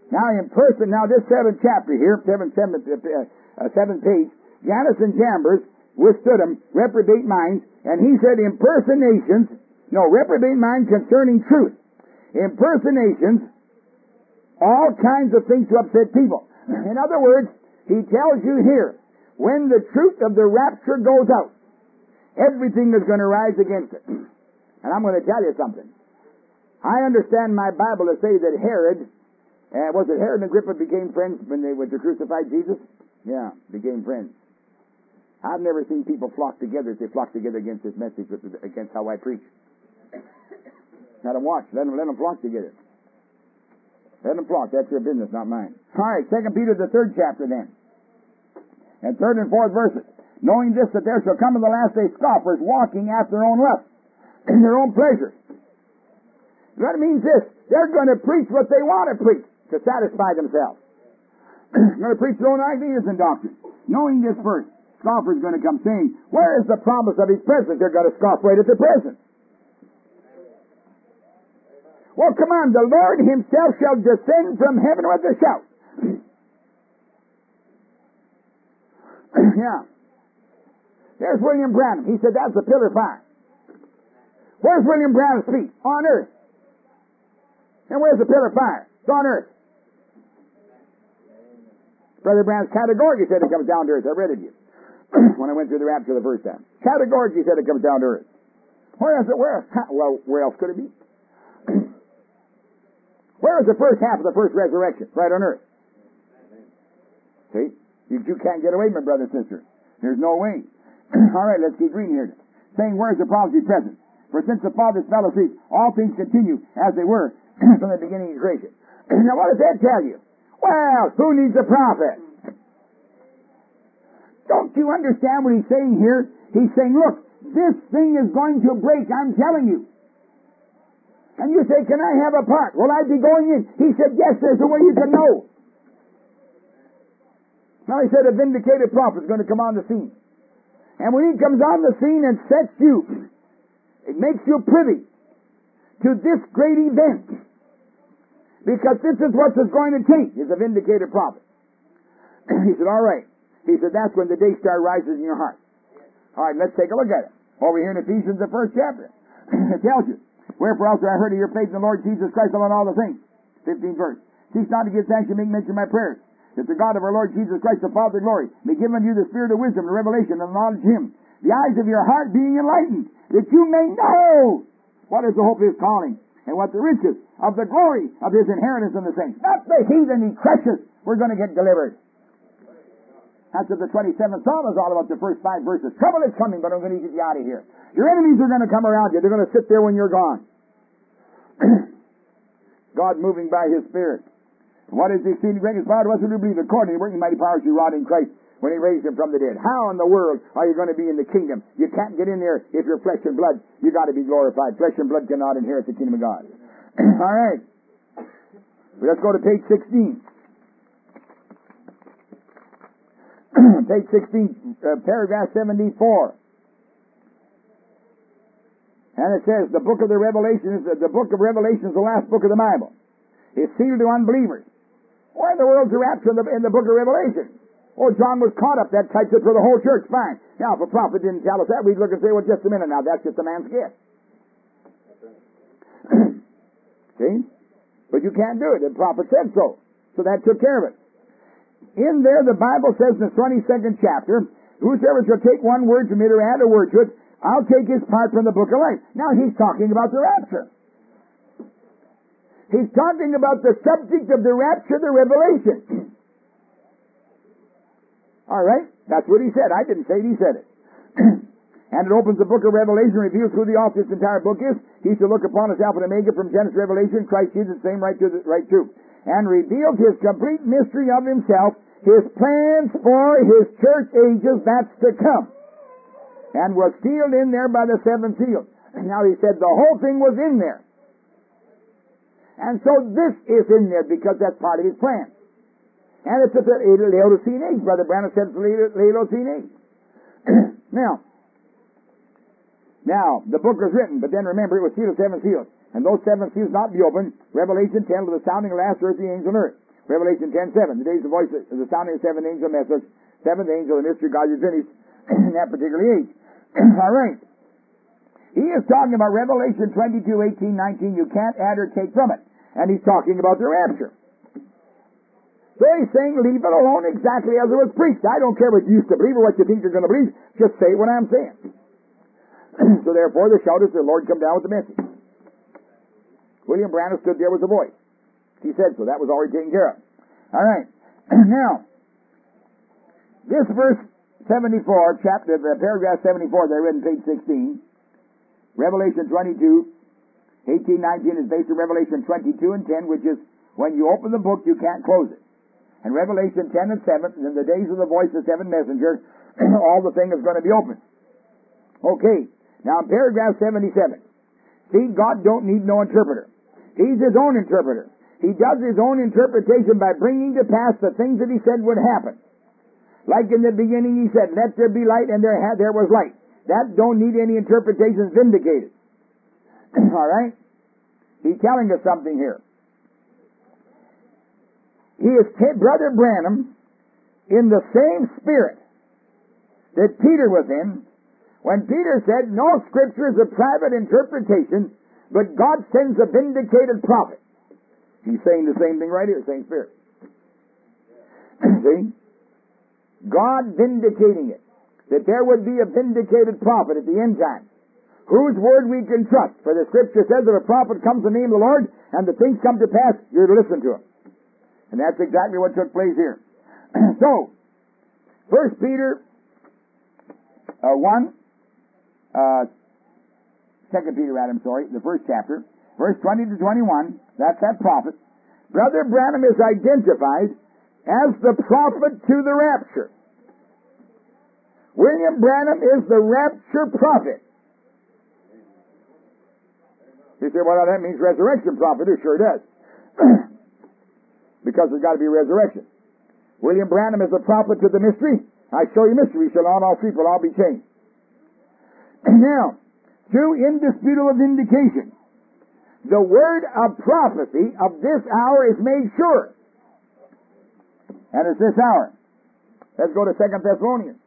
Now in person, now this seventh chapter here, seventh, seventh, uh, uh, seventh page, Jannes and Jambres withstood him, reprobate minds, and he said impersonations, no, reprobate minds concerning truth. Impersonations, all kinds of things to upset people. In other words, he tells you here, when the truth of the rapture goes out, everything is going to rise against it. And I'm going to tell you something. I understand my Bible to say that Herod, uh, was it Herod and Agrippa became friends when they went to crucify Jesus? Yeah, became friends. I've never seen people flock together as they flock together against this message, against how I preach. Let them watch. Let them, let them flock together. Let them flock. That's your business, not mine. All right, Second Peter, the third chapter then. And third and fourth verses. Knowing this, that there shall come in the last day scoffers, walking after their own lust, and their own pleasure. That means this. They're going to preach what they want to preach to satisfy themselves. They're going to preach their own ideas and doctrines. Knowing this first, scoffers going to come saying, where is the promise of his presence? They're going to scoff right at the presence. Well, come on, the Lord himself shall descend from heaven with a shout. Yeah. There's William Branham. He said that's a pillar fire. Where's William Branham's feet? On earth. And where's the pillar fire? It's on earth. Brother Branham's categorically said it comes down to earth. I read it to you when I went through the rapture the first time. Categorically said it comes down to earth. Where is it? Where? Well, where else could it be? Where is the first half of the first resurrection? Right on earth. See? You, you can't get away, my brother and sister. There's no way. All right, let's keep reading here. Saying, where is the prophecy present? For since the fathers fell asleep, all things continue as they were from the beginning of creation. Now, what does that tell you? Well, who needs a prophet? Don't you understand what he's saying here? He's saying, look, this thing is going to break, I'm telling you. And you say, can I have a part? Will I be going in? He said, yes, there's a way you can know. Now he said a vindicated prophet is going to come on the scene. And when he comes on the scene and sets you, it makes you privy to this great event. Because this is what it's going to take, is a vindicated prophet. He said, all right. He said, that's when the day star rises in your heart. All right, let's take a look at it. Over here in Ephesians, the first chapter. It tells you, wherefore else I heard of your faith in the Lord Jesus Christ among all the things. fifteenth verse. Cease not to give thanks and make mention of my prayers, that the God of our Lord Jesus Christ, the Father of glory, may give unto you the spirit of wisdom and revelation and knowledge of him, the eyes of your heart being enlightened, that you may know what is the hope of his calling, and what the riches of the glory of his inheritance in the saints. Not the heathen he crushes. We're going to get delivered. That's what the twenty-seventh Psalm is all about, the first five verses. Trouble is coming, but I'm going to get you out of here. Your enemies are going to come around you. They're going to sit there when you're gone. God moving by his Spirit. What is the exceeding greatness power to us who do believe, according to the working mighty powers you wrought in Christ when he raised him from the dead? How in the world are you going to be in the kingdom? You can't get in there if you're flesh and blood. You got to be glorified. Flesh and blood cannot inherit the kingdom of God. All right. Let's go to page sixteen. Page sixteen, uh, paragraph seventy-four. And it says, the book of the Revelation is the, the book of Revelation is the last book of the Bible. It's sealed to unbelievers. Why in the world's the rapture in the, in the book of Revelation? Oh, John was caught up. That types it for the whole church. Fine. Now, if a prophet didn't tell us that, we'd look and say, well, just a minute now. That's just a man's gift. See? But you can't do it. The prophet said so. So that took care of it. In there, the Bible says in the twenty-second chapter, whosoever shall take one word from it or add a word to it, I'll take his part from the book of life. Now he's talking about the rapture. He's talking about the subject of the rapture, the revelation. All right? That's what he said. I didn't say it, he said it. And it opens the book of Revelation, reveals who the author of this entire book is. He shall look upon as Alpha and Omega from Genesis to Revelation, Christ Jesus, the same right to the, right to. And reveals his complete mystery of himself, his plans for his church ages that's to come. And was sealed in there by the seven seals. Now he said the whole thing was in there. And so this is in there because that's part of his plan. And it's at the Laodicean age. Brother Branham said it's the Laodicean age. now, now, the book was written, but then remember it was sealed with seven seals. And those seven seals not be opened. Revelation ten to the sounding of the last earthly angel on earth. Revelation ten seven. The days of the voice of the sounding of the seventh angel message. Seventh angel, the mystery of God is finished in that particular age. All right. He is talking about Revelation twenty-two, eighteen, nineteen. You can't add or take from it. And he's talking about the rapture. So he's saying, leave it alone exactly as it was preached. I don't care what you used to believe or what you think you're going to believe. Just say what I'm saying. So therefore, the shout is, the Lord come down with the message. William Branham stood there with the voice. He said so. That was already taken care of. All right. Now, this verse seventy-four, chapter, uh, paragraph seventy-four, that I read in page sixteen, Revelation twenty-two, eighteen, nineteen is based on Revelation twenty-two and ten, which is when you open the book, you can't close it. And Revelation ten and seven, in the days of the voice of the seventh messenger, all the thing is going to be open. Okay, now in paragraph seventy-seven, see, God don't need no interpreter. He's His own interpreter. He does His own interpretation by bringing to pass the things that He said would happen. Like in the beginning He said, let there be light, and there had there was light. That don't need any interpretations vindicated. All right? He's telling us something here. He is t- Brother Branham in the same spirit that Peter was in when Peter said, no scripture is a private interpretation, but God sends a vindicated prophet. He's saying the same thing right here, same spirit. See? God vindicating it. That there would be a vindicated prophet at the end time, whose word we can trust. For the scripture says that a prophet comes in the name of the Lord, and the things come to pass, you're to listen to him. And that's exactly what took place here. So, First Peter uh, one, uh, Second Peter, rather, I'm sorry, the first chapter, verse twenty to twenty-one, that's that prophet. Brother Branham is identified as the prophet to the rapture. William Branham is the rapture prophet. You say, well, that means resurrection prophet. It sure does. Because there's got to be resurrection. William Branham is the prophet to the mystery. I show you mystery. Shall not all sleep, will all be changed. Now, through indisputable vindication, the word of prophecy of this hour is made sure. And it's this hour. Let's go to Second Thessalonians.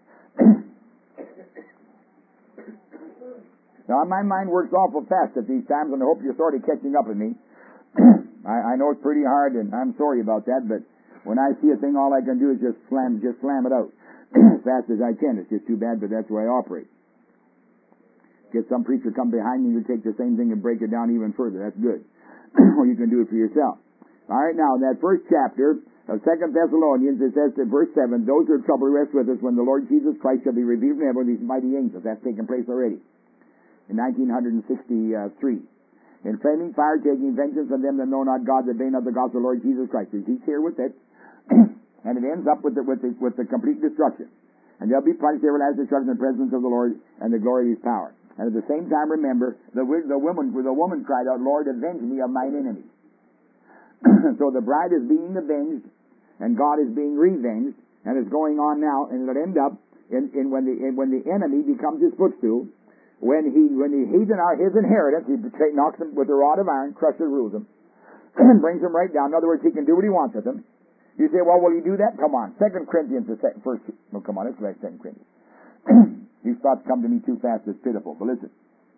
Now, my mind works awful fast at these times, and I hope you're sort of catching up with me. I, I know it's pretty hard, and I'm sorry about that, but when I see a thing, all I can do is just slam, just slam it out as fast as I can. It's just too bad, but that's the way I operate. Get some preacher come behind me, you take the same thing and break it down even further. That's good. Or you can do it for yourself. All right, now, in that first chapter of Second Thessalonians, it says in verse seven, those who are troubled rest with us when the Lord Jesus Christ shall be revealed in heaven with these mighty angels. That's taken place already in nineteen sixty-three. In flaming fire, taking vengeance on them that know not God, that obey not the gospel of the Lord Jesus Christ. He's here with it, and it ends up with the, with the, with the complete destruction. And they'll be punished everlasting destruction in the presence of the Lord and the glory of His power. And at the same time, remember, the, the woman, the woman cried out, Lord, avenge me of mine enemies. So the bride is being avenged, and God is being revenged, and it's going on now, and it'll end up in, in when the in, when the enemy becomes his footstool. When he when he he's in our, his inheritance, he knocks him with a rod of iron, crushes, rules him, and brings him right down. In other words, he can do what he wants with him. You say, well, will he do that? Come on. Second Corinthians, the second, first, no, come on, let's go back to Second Corinthians. These thoughts come to me too fast, it's pitiful. But listen.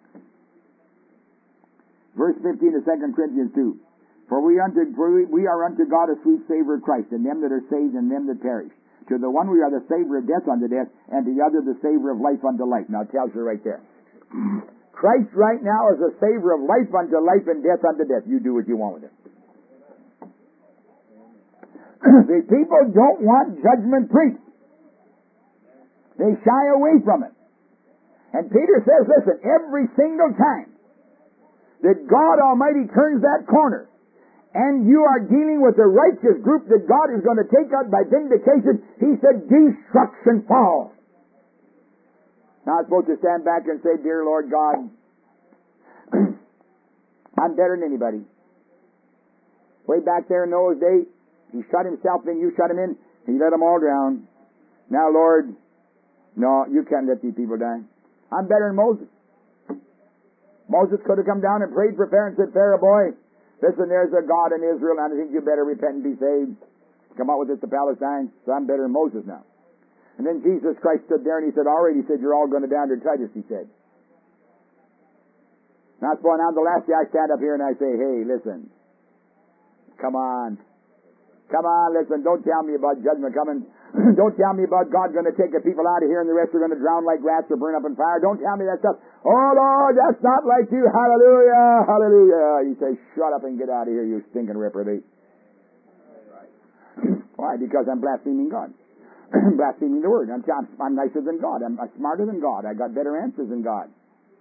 Verse fifteen of Second Corinthians two. For we, unto, for we are unto God a sweet savor of Christ, and them that are saved and them that perish. To the one we are the savor of death unto death, and to the other the savor of life unto life. Now it tells you right there. Christ right now is a savor of life unto life and death unto death. You do what you want with it. The people don't want judgment preached. They shy away from it. And Peter says, listen, every single time that God Almighty turns that corner and you are dealing with a righteous group that God is going to take out by vindication, He said, destruction falls. Now I'm supposed to stand back and say, dear Lord God, I'm better than anybody. Way back there in those days, He shut Himself in, you shut Him in, He let them all drown. Now, Lord, no, you can't let these people die. I'm better than Moses. Moses could have come down and prayed for Pharaoh and said, Pharaoh, boy, listen, there's a God in Israel, and I think you better repent and be saved. come out with it to Palestine, so I'm better than Moses now. And then Jesus Christ stood there and he said, already, he said, you're all going to down to Titus, he said. That's why now the last day I stand up here and I say, hey, listen, come on. Come on, listen, don't tell me about judgment coming. Don't tell me about God going to take the people out of here and the rest are going to drown like rats or burn up in fire. Don't tell me that stuff. Oh, Lord, that's not like you. Hallelujah, hallelujah. You say, shut up and get out of here, you stinking reprobate. Why? Because I'm blaspheming God. Blaspheming the Word. I'm, I'm nicer than God. I'm smarter than God. I got better answers than God.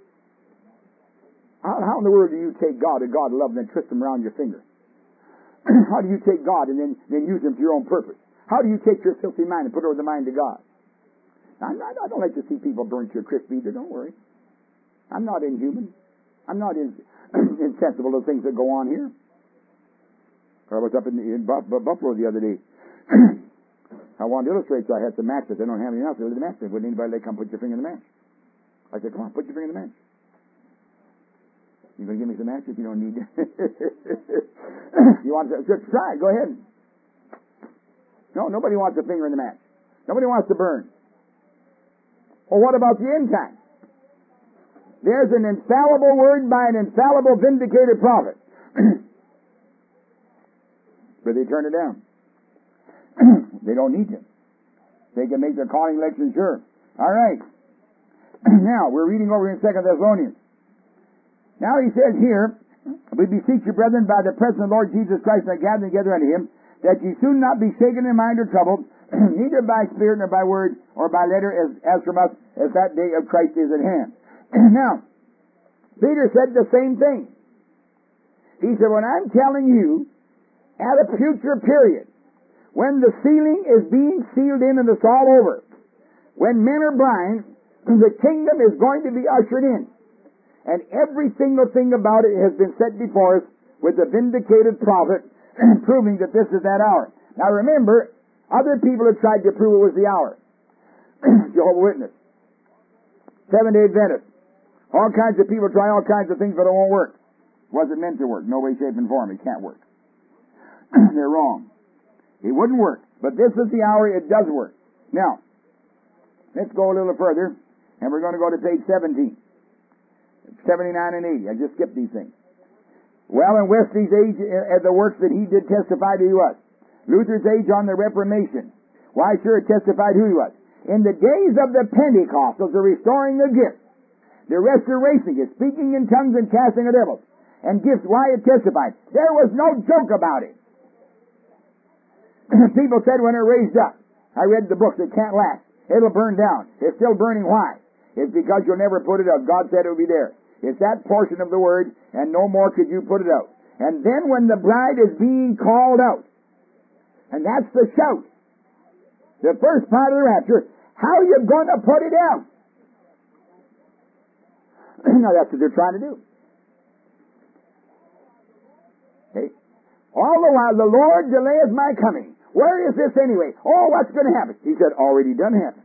How, how in the world do you take God, a God of love, and then twist him around your finger? How do you take God and then, then use him for your own purpose? How do you take your filthy mind and put it over the mind of God? Now, I, I don't like to see people burnt to a crisp either, don't worry. I'm not inhuman. I'm not in, insensible to things that go on here. I was up in, in Buffalo the other day. I wanted to illustrate, so I had some matches. I don't have any else. They were the matches. Wouldn't anybody like come put your finger in the match? I said, come on, put your finger in the match. You going to give me some matches? You don't need it. You want to just try? Go ahead. No, nobody wants a finger in the match. Nobody wants to burn. Well, what about the end time? There's an infallible word by an infallible vindicated prophet. But they turn it down. They don't need him. They can make their calling election sure. All right. Now, we're reading over in Second Thessalonians. Now he says here, we beseech you, brethren, by the presence of the Lord Jesus Christ, and gathering together unto him, that ye soon not be shaken in mind or troubled, neither by spirit nor by word or by letter as, as from us, as that day of Christ is at hand. Now, Peter said the same thing. He said, when I'm telling you, at a future period, when the sealing is being sealed in and it's all over, when men are blind, the kingdom is going to be ushered in. And every single thing about it has been set before us with the vindicated prophet proving that this is that hour. Now remember, other people have tried to prove it was the hour. Jehovah's Witness, Seventh-day Adventist, all kinds of people try all kinds of things, but it won't work. Wasn't meant to work. No way, shape, and form. It can't work. They're wrong. It wouldn't work. But this is the hour it does work. Now, let's go a little further, and we're going to go to page seventeen. seventy-nine and eighty. I just skipped these things. Well, in Wesley's age, uh, the works that he did testify to us. Luther's age on the Reformation. Why, sure, it testified who he was. In the days of the Pentecostals, the restoring the gifts, the restoration gifts, speaking in tongues and casting of devils, and gifts, why it testified. There was no joke about it. People said when it raised up, I read the books, it can't last. It'll burn down. It's still burning. Why? It's because you'll never put it out. God said it would be there. It's that portion of the word, and no more could you put it out. And then when the bride is being called out, and that's the shout, the first part of the rapture, how are you going to put it out? Now that's what they're trying to do. Okay? All the while, the Lord delays my coming. Where is this anyway? Oh, what's going to happen? He said, already done happen.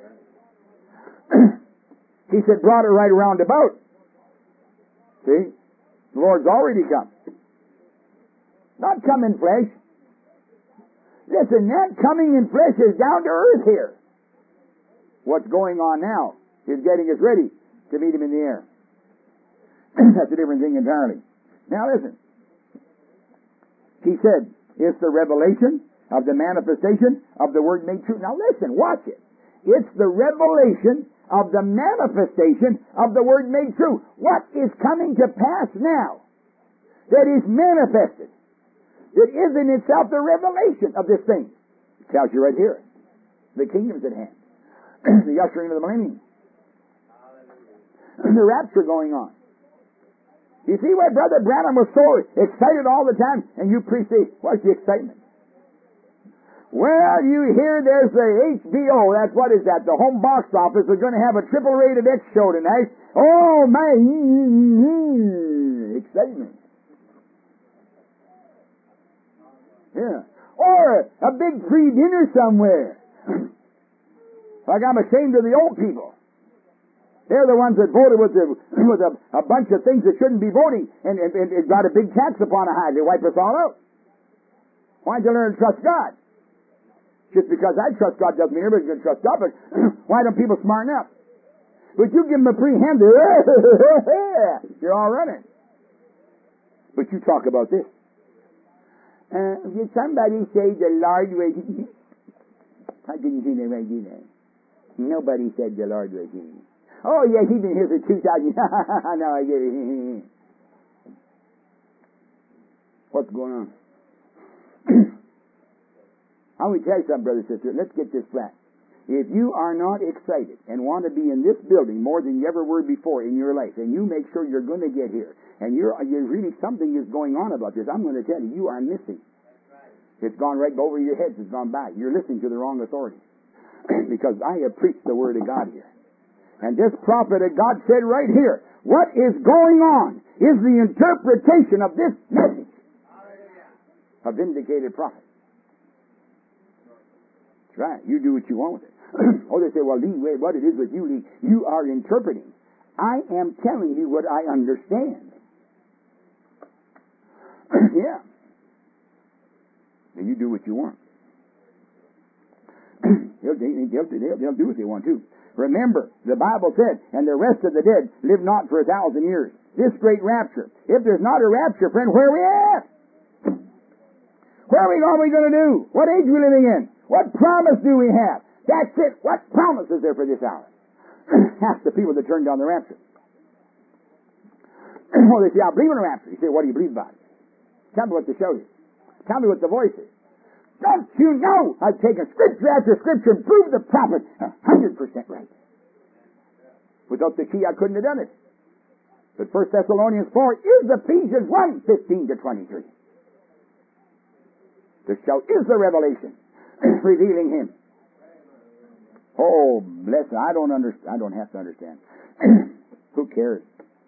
He said, brought it right around about. See? The Lord's already come. Not come in flesh. Listen, that coming in flesh is down to earth here. What's going on now is getting us ready to meet him in the air. That's a different thing entirely. Now listen. He said, it's the revelation of the manifestation of the Word made true. Now listen, watch it. It's the revelation of the manifestation of the Word made true. What is coming to pass now that is manifested, that is in itself the revelation of this thing? It tells you right here. The kingdom's at hand. The ushering of the millennium. The rapture going on. You see why Brother Branham was so excited all the time, and you preach the, what's the excitement? Well, you hear there's the H B O, that's what is that, the home box office, they're going to have a triple rated X show tonight. Oh, my, excitement. Yeah. Or a big free dinner somewhere. Like I'm ashamed of the old people. They're the ones that voted with, the, with a, a bunch of things that shouldn't be voting, and it got a big tax upon a hide. They wipe us all out. Why don't you learn to trust God? Just because I trust God doesn't mean everybody's going to trust God, but why don't people smarten up? But you give them a free hand, you're all running. But you talk about this. Uh, did somebody say the Lord was here? I didn't hear that right, did I? Nobody said the Lord was here. Oh, yes, he's been here for two thousand years. Now I get it. What's going on? I want to tell you something, brother and sister. Let's get this flat. If you are not excited and want to be in this building more than you ever were before in your life, and you make sure you're going to get here, and you're, you're really something is going on about this, I'm going to tell you, you are missing. It's gone right over your heads. It's gone by. You're listening to the wrong authority. Because I have preached the Word of God here. And this prophet of God said right here, what is going on is the interpretation of this message. A vindicated prophet. That's right. You do what you want with it. Oh, they say, well, Lee, what it is with you, Lee, you are interpreting. I am telling you what I understand. Yeah. You do what you want. they'll, they'll, they'll, they'll do what they want to. Remember, the Bible said, and the rest of the dead live not for a thousand years. This great rapture. If there's not a rapture, friend, where are we at? Where are we, are we going to do? What age are we living in? What promise do we have? That's it. What promise is there for this hour? Ask the people that turned down the rapture. Oh, they say, I believe in a rapture. You say, what do you believe about it? Tell me what to show you. Tell me what the voice is. Don't you know I've taken scripture after scripture and proved the prophet a hundred percent right. Without the key, I couldn't have done it. But First Thessalonians four is Ephesians one, fifteen to twenty-three. The shout is the revelation, revealing Him. Oh, bless him. I don't understand. I don't have to understand. Who cares?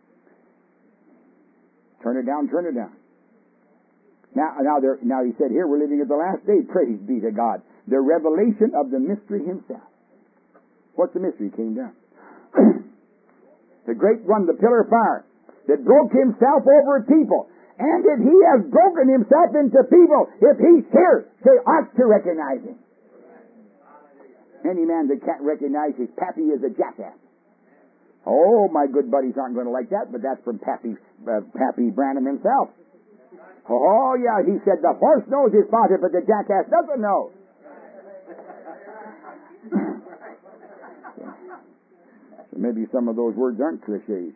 Turn it down, turn it down. Now, now, there, now he said here, we're living at the last day. Praise be to God. The revelation of the mystery Himself. What's the mystery? He came down. The great one, the pillar of fire, that broke Himself over people. And if He has broken Himself into people, if He's here, they ought to recognize Him. Any man that can't recognize his pappy is a jackass. Oh, my good buddies aren't going to like that, but that's from Pappy, uh, Pappy Branham himself. Oh, yeah, he said the horse knows his father, but the jackass doesn't know. So maybe some of those words aren't cliches.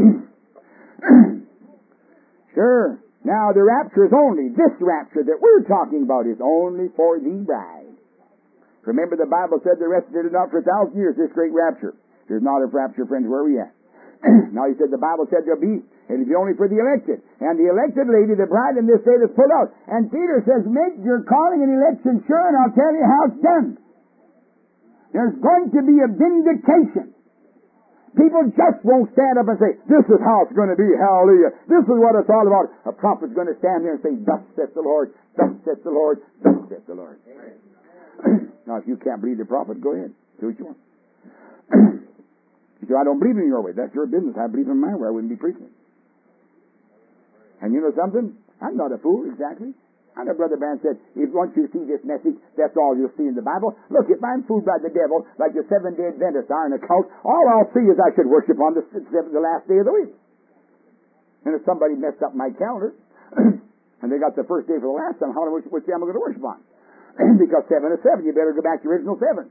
Sure. Now, the rapture is only, this rapture that we're talking about is only for the bride. Remember, the Bible said the rest did it not for a thousand years, this great rapture. There's not a rapture, friends, where are we at? Now, he said the Bible said there'll be, it'll be only for the elected. And the elected lady, the bride in this state, is pulled out. And Peter says, make your calling and election sure, and I'll tell you how it's done. There's going to be a vindication. People just won't stand up and say, this is how it's going to be, hallelujah. This is what it's all about. A prophet's going to stand there and say, thus saith the Lord, thus saith the Lord, thus saith the Lord. Now, if you can't believe the prophet, go ahead. Do what you want. You say, I don't believe in your way. That's your business. I believe in my way. I wouldn't be preaching. And you know something? I'm not a fool, exactly. And our brother Brand said, if once you see this message, that's all you'll see in the Bible. Look, if I'm fooled by the devil, like the Seventh-day Adventists are in a cult, all I'll see is I should worship on the, the last day of the week. And if somebody messed up my calendar, and they got the first day for the last time, how which, which day am I going to worship on? Because seven is seven. You better go back to the original seven.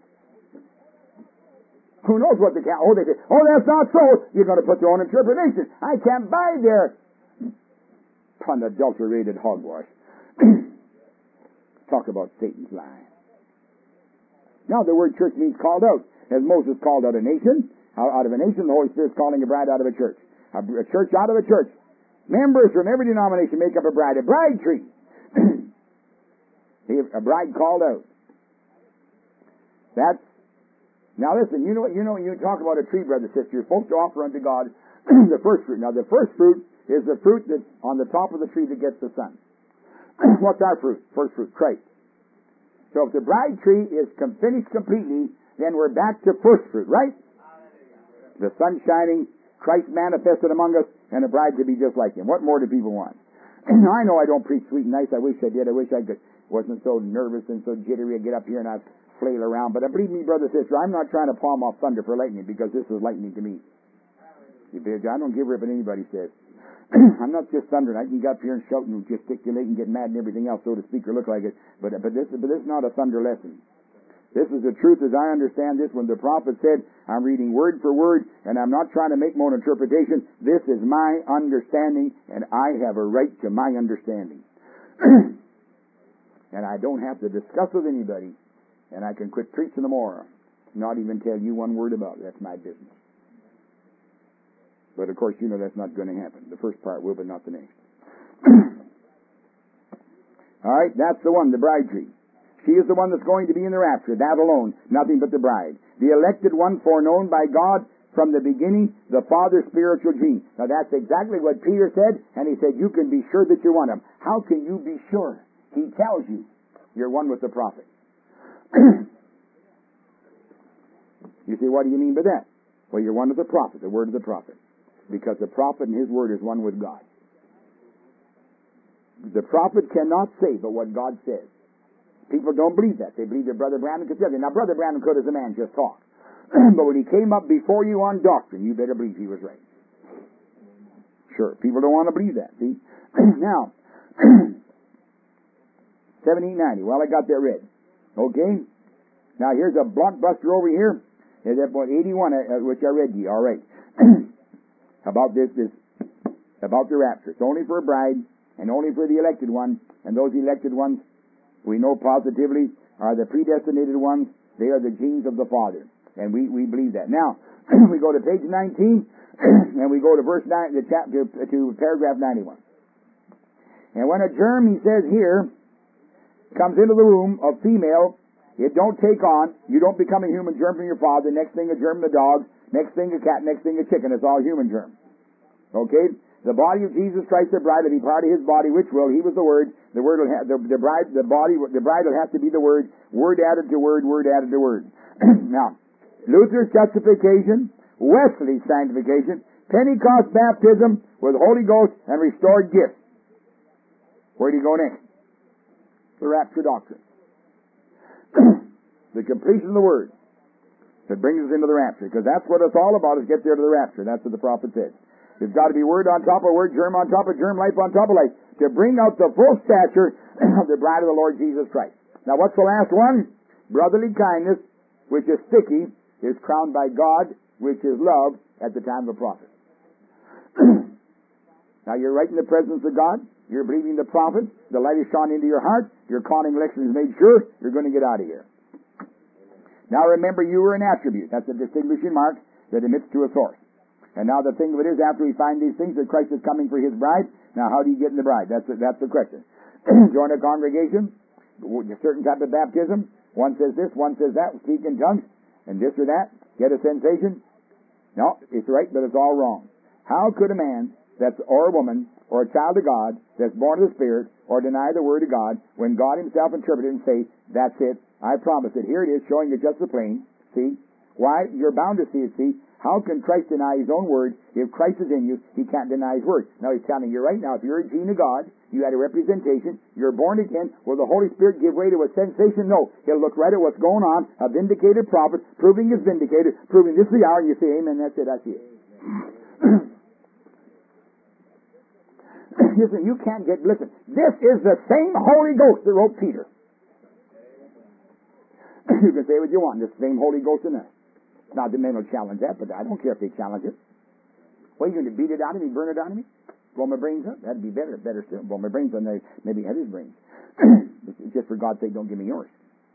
Who knows what the cal- oh, they say, oh, that's not so. You're going to put your own interpretation. I can't buy their unadulterated hogwash. Talk about Satan's lie. Now, the word church means called out. As Moses called out a nation, out of a nation, the Holy Spirit's calling a bride out of a church. A, a church out of a church. Members from every denomination make up a bride. A bride tree. A bride called out. That's, now listen, you know, you know when you talk about a tree, brother, sister, you're supposed to offer unto God the first fruit. Now, the first fruit is the fruit that's on the top of the tree that gets the sun. What's our fruit? First fruit, Christ. So if the bride tree is com- finished completely, then we're back to first fruit, right? The sun shining, Christ manifested among us, and a bride to be just like Him. What more do people want? I know I don't preach sweet and nice. I wish I did. I wish I could wasn't so nervous and so jittery. I'd get up here and I'd flail around. But believe me, brother, sister, I'm not trying to palm off thunder for lightning, because this is lightning to me. You bitch, I don't give a rip what anybody says. I'm not just thundering. I can get up here and shout and gesticulate and get mad and everything else, so to speak, or look like it. But but this but this is not a thunder lesson. This is the truth as I understand this. When the prophet said, I'm reading word for word, and I'm not trying to make my own interpretation. This is my understanding, and I have a right to my understanding. And I don't have to discuss with anybody, and I can quit preaching tomorrow, not even tell you one word about it. That's my business. But of course, you know that's not going to happen. The first part will, but not the next. All right, that's the one, the bride tree. She is the one that's going to be in the rapture, that alone, nothing but the bride. The elected one, foreknown by God from the beginning, the Father's spiritual gene. Now that's exactly what Peter said, and he said, you can be sure that you're one of them. How can you be sure? He tells you you're one with the prophet. You say, what do you mean by that? Well, you're one with the prophet, the word of the prophet. Because the prophet and his word is one with God. The prophet cannot say but what God says. People don't believe that. They believe that Brother Branham could say that. Now, Brother Branham could, as a man, just talk. But when he came up before you on doctrine, you better believe he was right. Sure. People don't want to believe that, see? Now, seventeen ninety. Well, I got that read. Okay? Now, here's a blockbuster over here. There's that one eighty-one, uh, which I read to you. All right. About this, this, about the rapture. It's only for a bride, and only for the elected one. And those elected ones, we know positively, are the predestinated ones. They are the genes of the Father. And we, we believe that. Now, we go to page nineteen, and we go to verse nine, the chapter, to paragraph ninety-one. And when a germ, he says here, comes into the womb of female, it don't take on, you don't become a human germ from your father, next thing a germ the dog, next thing a cat, next thing a chicken. It's all human germ. Okay? The body of Jesus Christ, the bride, will be part of his body, which will, he was the word, the word will have, the, the bride, the body, the bride will have to be the word, word added to word, word added to word. Now, Luther's justification, Wesley's sanctification, Pentecost baptism with Holy Ghost and restored gifts. Where do you go next? The rapture doctrine. The completion of the word that brings us into the rapture, because that's what it's all about, is get there to the rapture. That's what the prophet said. There's got to be word on top of word, germ on top of germ, life on top of life, to bring out the full stature of the bride of the Lord Jesus Christ. Now, what's the last one? Brotherly kindness, which is sticky, is crowned by God, which is love, at the time of the prophet. Now, you're right in the presence of God. You're believing the prophet. The light is shone into your heart. Your calling election is made sure. You're going to get out of here. Now, remember, you were an attribute. That's a distinguishing mark that admits to a source. And now the thing of it is, after we find these things, that Christ is coming for his bride, now how do you get in the bride? That's the, that's the question. Join a congregation, a certain type of baptism. One says this, one says that, speak in tongues, and this or that, get a sensation. No, it's right, but it's all wrong. How could a man that's or a woman or a child of God that's born of the Spirit or deny the Word of God when God himself interpreted it and say, that's it, I promise it. Here it is, showing you just the plain. See? Why? You're bound to see it, see? How can Christ deny his own word? If Christ is in you, he can't deny his word. Now he's telling you right now, if you're a gene of God, you had a representation, you're born again, will the Holy Spirit give way to a sensation? No. He'll look right at what's going on, a vindicated prophet, proving he's vindicated, proving this is the hour, and you say, amen, that's it, that's it. Listen, you can't get, listen, this is the same Holy Ghost that wrote Peter. You can say what you want, this same Holy Ghost in there. Now, the men will challenge that, but I don't care if they challenge it. What, are you going to beat it out of me, burn it out of me? Blow my brains up? That'd be better, better still. Blow my brains up, and maybe have his brains. Just for God's sake, don't give me yours.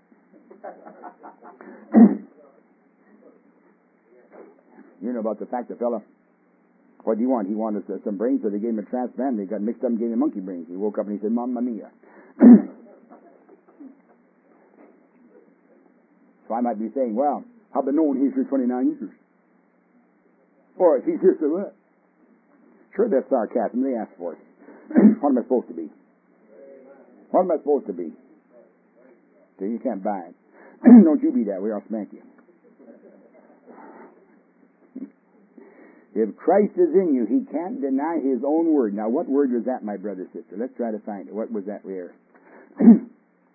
You know about the fact the fella, what do you want? He wanted uh, some brains, so they gave him a transplant, and they got mixed up and gave him monkey brains. He woke up and he said, Mamma mia. So I might be saying, well, I've been knowing he's here twenty-nine years. Or if he's here, so what? Sure, that's sarcasm. They asked for it. What am I supposed to be? What am I supposed to be? So you can't buy it. Don't you be that way, I'll smack you. If Christ is in you, he can't deny his own word. Now, what word was that, my brother, sister? Let's try to find it. What was that there?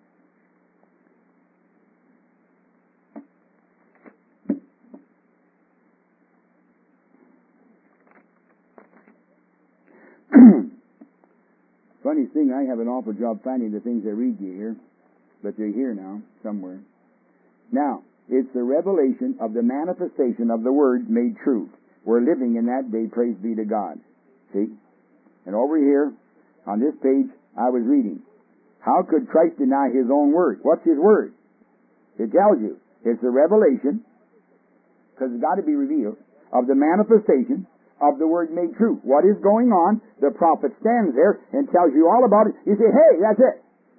Funny thing, I have an awful job finding the things I read you here, but they're here now, somewhere. Now, it's the revelation of the manifestation of the Word made true. We're living in that day, praise be to God. See? And over here, on this page, I was reading, how could Christ deny His own Word? What's His Word? It tells you, it's the revelation, because it's got to be revealed, of the manifestation of the Word made true. What is going on? The prophet stands there and tells you all about it. You say, hey, that's it.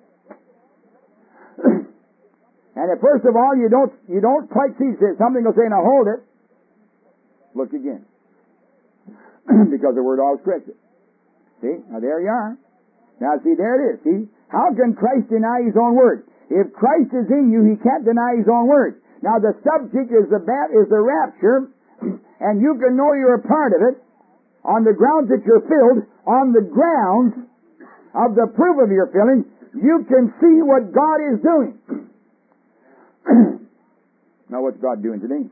And if first of all you don't you don't quite see it, something will say, now hold it. Look again. Because the Word always corrects it. See? Now there you are. Now see, there it is. See? How can Christ deny His own Word? If Christ is in you, He can't deny His own Word. Now the subject is the bat is the rapture, and you can know you're a part of it on the grounds that you're filled, on the grounds of the proof of your filling. You can see what God is doing. Now what's God doing today?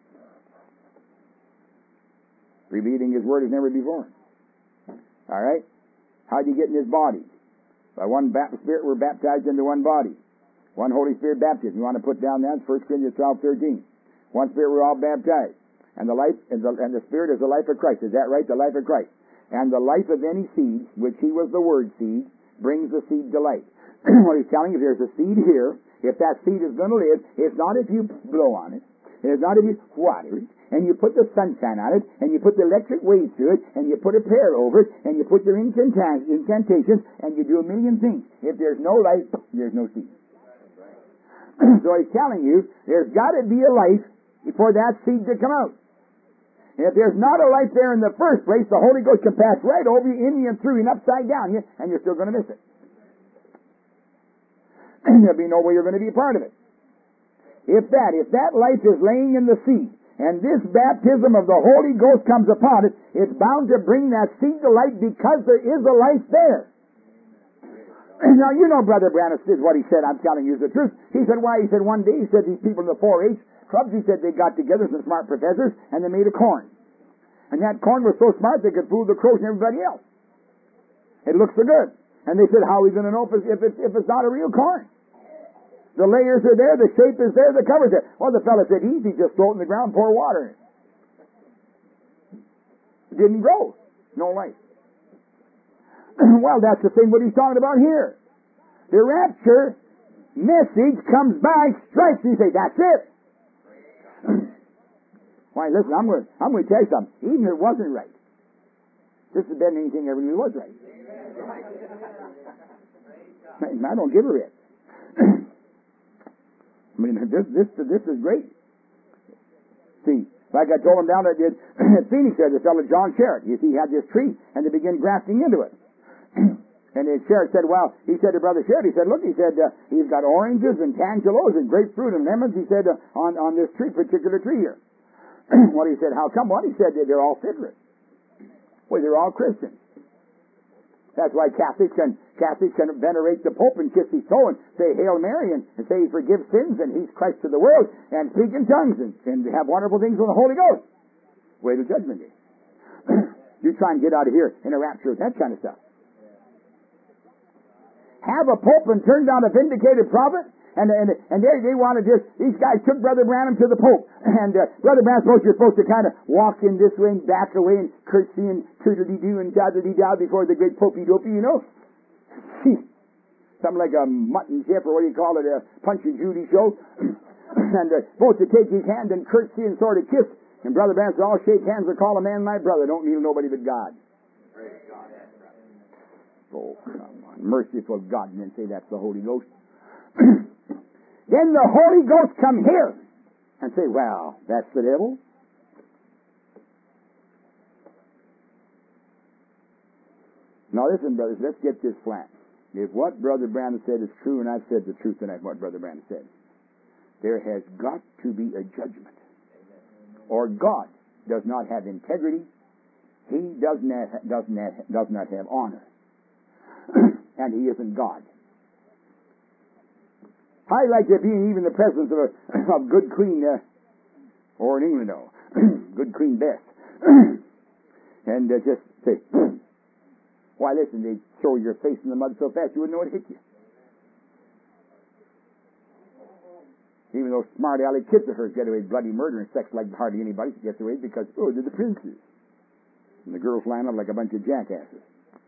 Revealing His Word as never before. All right? How do you get in His body? By one Spirit we're baptized into one body. One Holy Spirit baptism. You want to put down that? First Corinthians twelve thirteen. One Spirit we're all baptized. And the life and the, and the Spirit is the life of Christ. Is that right? The life of Christ. And the life of any seed, which He was the Word seed, brings the seed to life. What He's telling you, there's a seed here. If that seed is going to live, it's not if you blow on it. It's not if you water it, and you put the sunshine on it, and you put the electric waves through it, and you put a prayer over it, and you put your incanta- incantations, and you do a million things. If there's no life, there's no seed. So He's telling you, there's got to be a life for that seed to come out. And if there's not a life there in the first place, the Holy Ghost can pass right over you, in you, and through you, and upside down you, and you're still going to miss it. There'll be no way you're going to be a part of it. If that, if that life is laying in the seed, and this baptism of the Holy Ghost comes upon it, it's bound to bring that seed to life because there is a life there. Now, you know Brother Branham is what he said. I'm telling you the truth. He said, why? He said, one day, he said, these people in the four H clubs, he said, they got together, some smart professors, and they made a corn. And that corn was so smart, they could fool the crows and everybody else. It looked so good. And they said, how are we going to know if it's, if it's, if it's not a real corn? The layers are there, the shape is there, the cover's there. Well, the fellow said, easy, just throw it in the ground, pour water in it. It didn't grow. No life. Well, that's the thing what he's talking about here. The rapture message comes by, strikes, and you say, that's it. Why, listen, I'm going, I'm going to tell you something. Even if it wasn't right, this has been anything ever knew was right. I don't give a rip. I mean, this, this, this is great. See, like I told him down there at Phoenix there, the fellow John Sherritt. You see, he had this tree, and they began grafting into it. And the Sherritt said, well, he said to Brother Sherritt, he said, look, he said, uh, he's got oranges and tangelos and grapefruit and lemons, he said, uh, on, on this tree, particular tree here. Well, he said, how come? What? He said, they're all citrus. Well, they're all Christians. That's why Catholics can, Catholics can venerate the Pope and kiss his toe and say Hail Mary and, and say he forgives sins and he's Christ to the world and speak in tongues and, and have wonderful things with the Holy Ghost. Wait till Judgment Day. You try and get out of here in a rapture with that kind of stuff. Have a Pope and turn down a vindicated prophet? And and and they they want to just, these guys took Brother Branham to the Pope. And uh, Brother Branham supposed you're supposed to kind of walk in this way and back away and curtsy and toodle-dee-doo and da-da-dee-da before the great Popey-dopey, you know? Something like a mutton chip or what do you call it, a Punch and Judy show. And uh, supposed to take his hand and curtsy and sort of kiss. And Brother Branham said, I'll shake hands and call a man my brother. Don't kneel nobody but God. Oh, come on. Merciful God. And then say that's the Holy Ghost. Then the Holy Ghost come here and say, well, that's the devil. Now listen, brothers, let's get this flat. If what Brother Branham said is true, and I've said the truth tonight, what Brother Branham said, there has got to be a judgment. Or God does not have integrity. He does not, does not, does not have honor. And he isn't God. I like to be in even the presence of a of good Queen, uh, or in England, oh, good Queen Bess, and uh, just say, Why, listen, they'd throw your face in the mud so fast you wouldn't know it hit you. Even those smart alley kids of hers get away with bloody murder and sex like hardly anybody gets away because, oh, they're the princes. And the girls line up like a bunch of jackasses.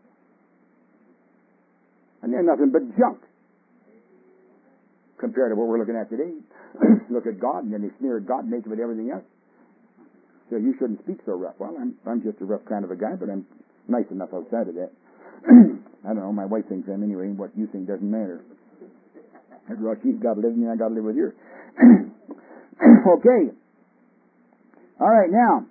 And they're nothing but junk compared to what we're looking at today. Look at God, and then they sneer at God and make him at everything else. So you shouldn't speak so rough. Well, I'm, I'm just a rough kind of a guy, but I'm nice enough outside of that. I don't know, my wife thinks I'm anyway. What you think doesn't matter. After all, she's got to live with me, I got to live with her. Okay. All right, now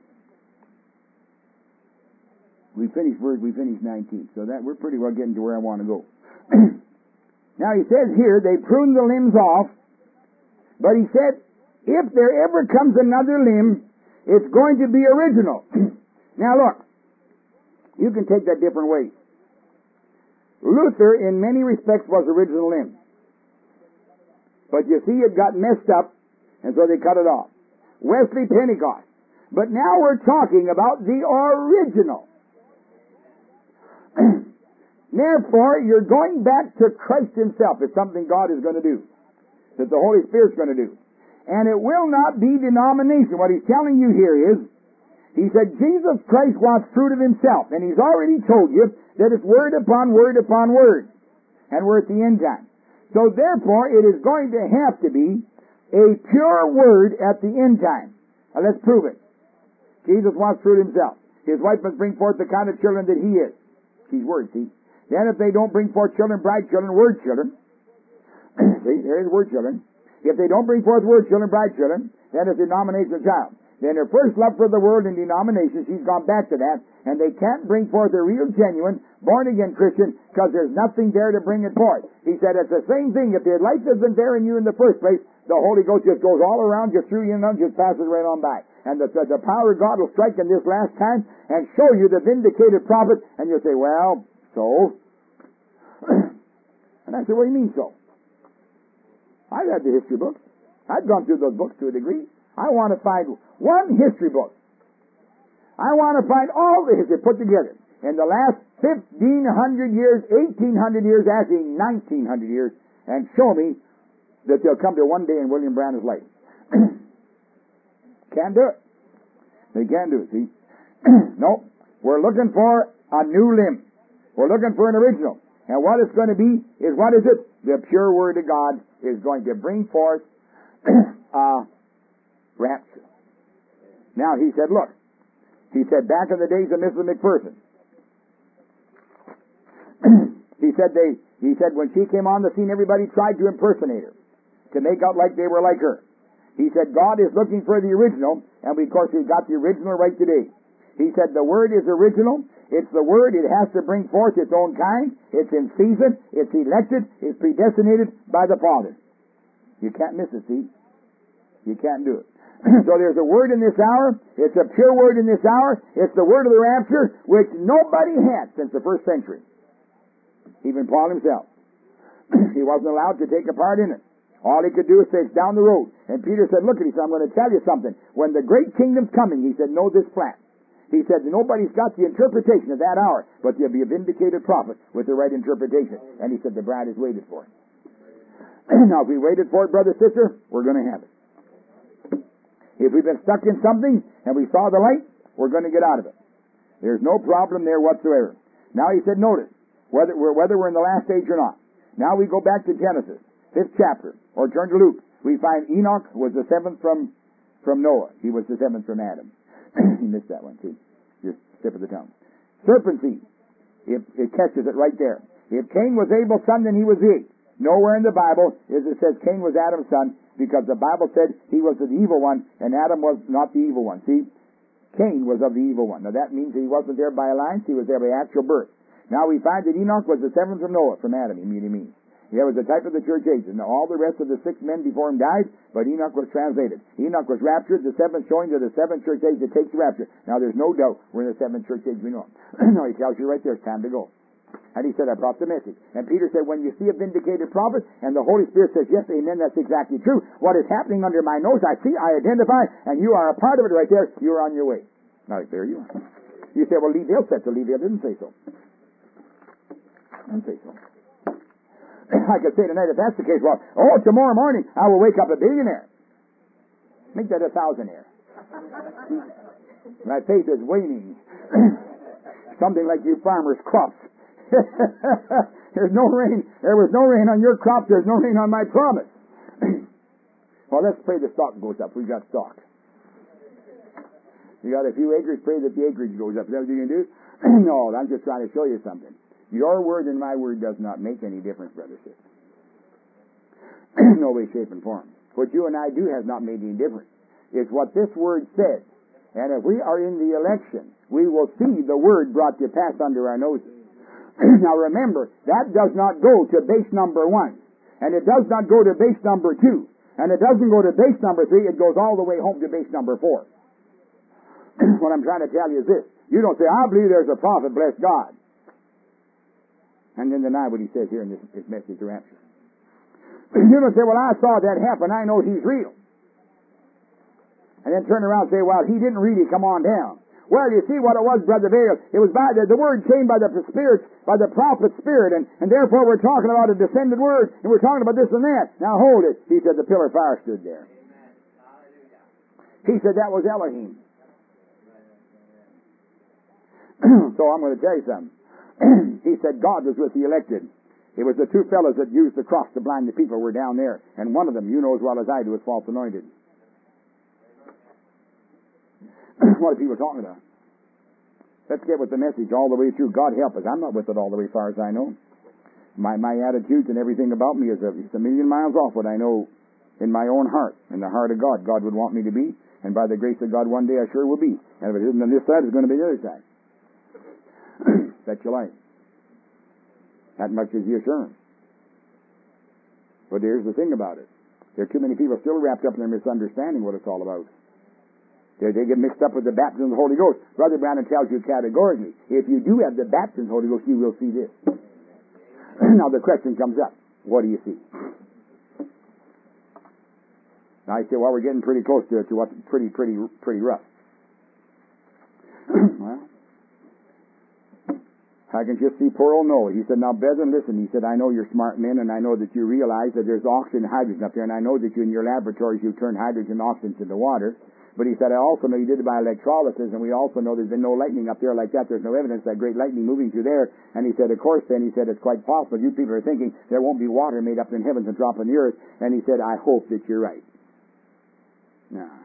we finished verse. We finished nineteen, so that we're pretty well getting to where I want to go. Now he says here they pruned the limbs off, but he said if there ever comes another limb, it's going to be original. Now look, you can take that different ways. Luther, in many respects, was original limb. But you see, it got messed up, and so they cut it off. Wesley, Pentecost. But now we're talking about the original. Therefore, you're going back to Christ himself. It's something God is going to do, that the Holy Spirit's going to do. And it will not be denomination. What he's telling you here is, he said Jesus Christ wants fruit of himself, and he's already told you that it's word upon word upon word, and we're at the end time. So therefore, it is going to have to be a pure word at the end time. Now let's prove it. Jesus wants fruit himself. His wife must bring forth the kind of children that he is. She's word, see? Then if they don't bring forth children, bride children, word children, see, there's word children. If they don't bring forth word children, bride children, then it's a denominational child. Then her first love for the world and denomination, she's gone back to that, and they can't bring forth a real, genuine, born-again Christian because there's nothing there to bring it forth. He said it's the same thing. If the life isn't there in you in the first place, the Holy Ghost just goes all around you, through you, and just passes right on by. And the, the, the power of God will strike in this last time and show you the vindicated prophet, and you'll say, well, so? And I said, what do you mean so? I've read the history books. I've gone through those books to a degree. I want to find one history book. I want to find all the history put together in the last fifteen hundred years, eighteen hundred years, actually nineteen hundred years, and show me that they'll come to one day in William Branham's life. Can't do it. They can't do it, see? No. We're looking for a new limb. We're looking for an original. And what it's going to be is, what is it? The pure Word of God is going to bring forth uh, rapture. Now, he said, look, he said back in the days of Missus McPherson, he said they, he said when she came on the scene, everybody tried to impersonate her, to make out like they were like her. He said God is looking for the original, and we, of course, we've got the original right today. He said the Word is original. It's the Word. It has to bring forth its own kind. It's in season. It's elected. It's predestinated by the Father. You can't miss it, see? You can't do it. So there's a word in this hour. It's a pure word in this hour. It's the word of the rapture, which nobody had since the first century. Even Paul himself. He wasn't allowed to take a part in it. All he could do is say, it's down the road. And Peter said, look at it, he said, I'm going to tell you something. When the great kingdom's coming, he said, know this flat. He said, nobody's got the interpretation of that hour, but there'll be a vindicated prophet with the right interpretation. And he said, the bride is waited for it. Now, if we waited for it, brother, sister, we're going to have it. If we've been stuck in something and we saw the light, we're going to get out of it. There's no problem there whatsoever. Now he said, notice, whether we're, whether we're in the last age or not. Now we go back to Genesis, fifth chapter, or turn to Luke. We find Enoch was the seventh from, from Noah. He was the seventh from Adam. He missed that one, see? Just tip of the tongue. Serpent seed. It, it catches it right there. If Cain was Abel's son, then he was the eighth. Nowhere in the Bible is it says Cain was Adam's son, because the Bible said he was the evil one, and Adam was not the evil one. See? Cain was of the evil one. Now that means that he wasn't there by alliance, he was there by actual birth. Now we find that Enoch was the seventh from Noah, from Adam, he really means. He was the type of the church age. And all the rest of the six men before him died, but Enoch was translated. Enoch was raptured, the seventh showing to the seventh church age that takes the rapture. Now there's no doubt we're in the seventh church age, we know. No, he tells you right there, it's time to go. And he said, I brought the message. And Peter said, when you see a vindicated prophet, and the Holy Spirit says, yes, amen, that's exactly true. What is happening under my nose, I see, I identify, and you are a part of it right there. You're on your way. Now, there you are. You say, well, Lee Dale said so. Lee Dale didn't say so. And say so. I could say tonight, if that's the case, well, oh, tomorrow morning I will wake up a billionaire. Make that a thousandaire. My faith is waning. Something like you farmers' crops. There's no rain. There was no rain on your crops. There's no rain on my promise. Well, let's pray the stock goes up. We've got stock. You got a few acres, pray that the acreage goes up. Is that what you can do? No, I'm just trying to show you something. Your word and my word does not make any difference, brother, sister. No way, shape, and form. What you and I do has not made any difference. It's what this word says. And if we are in the election, we will see the word brought to pass under our noses. Now remember, that does not go to base number one. And it does not go to base number two. And it doesn't go to base number three. It goes all the way home to base number four. What I'm trying to tell you is this. You don't say, I believe there's a prophet, bless God. And then deny what he says here in this, this message to rapture. You don't say, well, I saw that happen. I know he's real. And then turn around and say, well, he didn't really come on down. Well, you see what it was, Brother Vail. It was by the, the word came by the spirit, by the prophet's spirit, and, and therefore we're talking about a descended word, and we're talking about this and that. Now hold it. He said the pillar of fire stood there. He said that was Elohim. So I'm going to tell you something. He said God was with the elected. It was the two fellows that used the cross to blind the people were down there. And one of them, you know as well as I do, was false anointed. What are people talking about? Let's get with the message all the way through. God help us. I'm not with it all the way far as I know. My my attitudes and everything about me is a, it's a million miles off what I know in my own heart, in the heart of God. God would want me to be. And by the grace of God, one day I sure will be. And if it isn't on this side, it's going to be the other side. Bet your life. That much is the assurance. But here's the thing about it. There are too many people still wrapped up in their misunderstanding what it's all about. They, they get mixed up with the baptism of the Holy Ghost. Brother Branham tells you categorically, if you do have the baptism of the Holy Ghost, you will see this. Now the question comes up, what do you see? Now I say, well, we're getting pretty close to, to what's pretty, pretty, pretty rough. Well, I can just see poor old Noah. He said, now, brethren, listen. He said, I know you're smart men, and I know that you realize that there's oxygen and hydrogen up there, and I know that you in your laboratories you turn hydrogen and oxygen into water. But he said, I also know you did it by electrolysis, and we also know there's been no lightning up there like that. There's no evidence that great lightning moving through there. And he said, of course, then, he said, it's quite possible. You people are thinking there won't be water made up in heavens and drop on the earth. And he said, I hope that you're right. Now,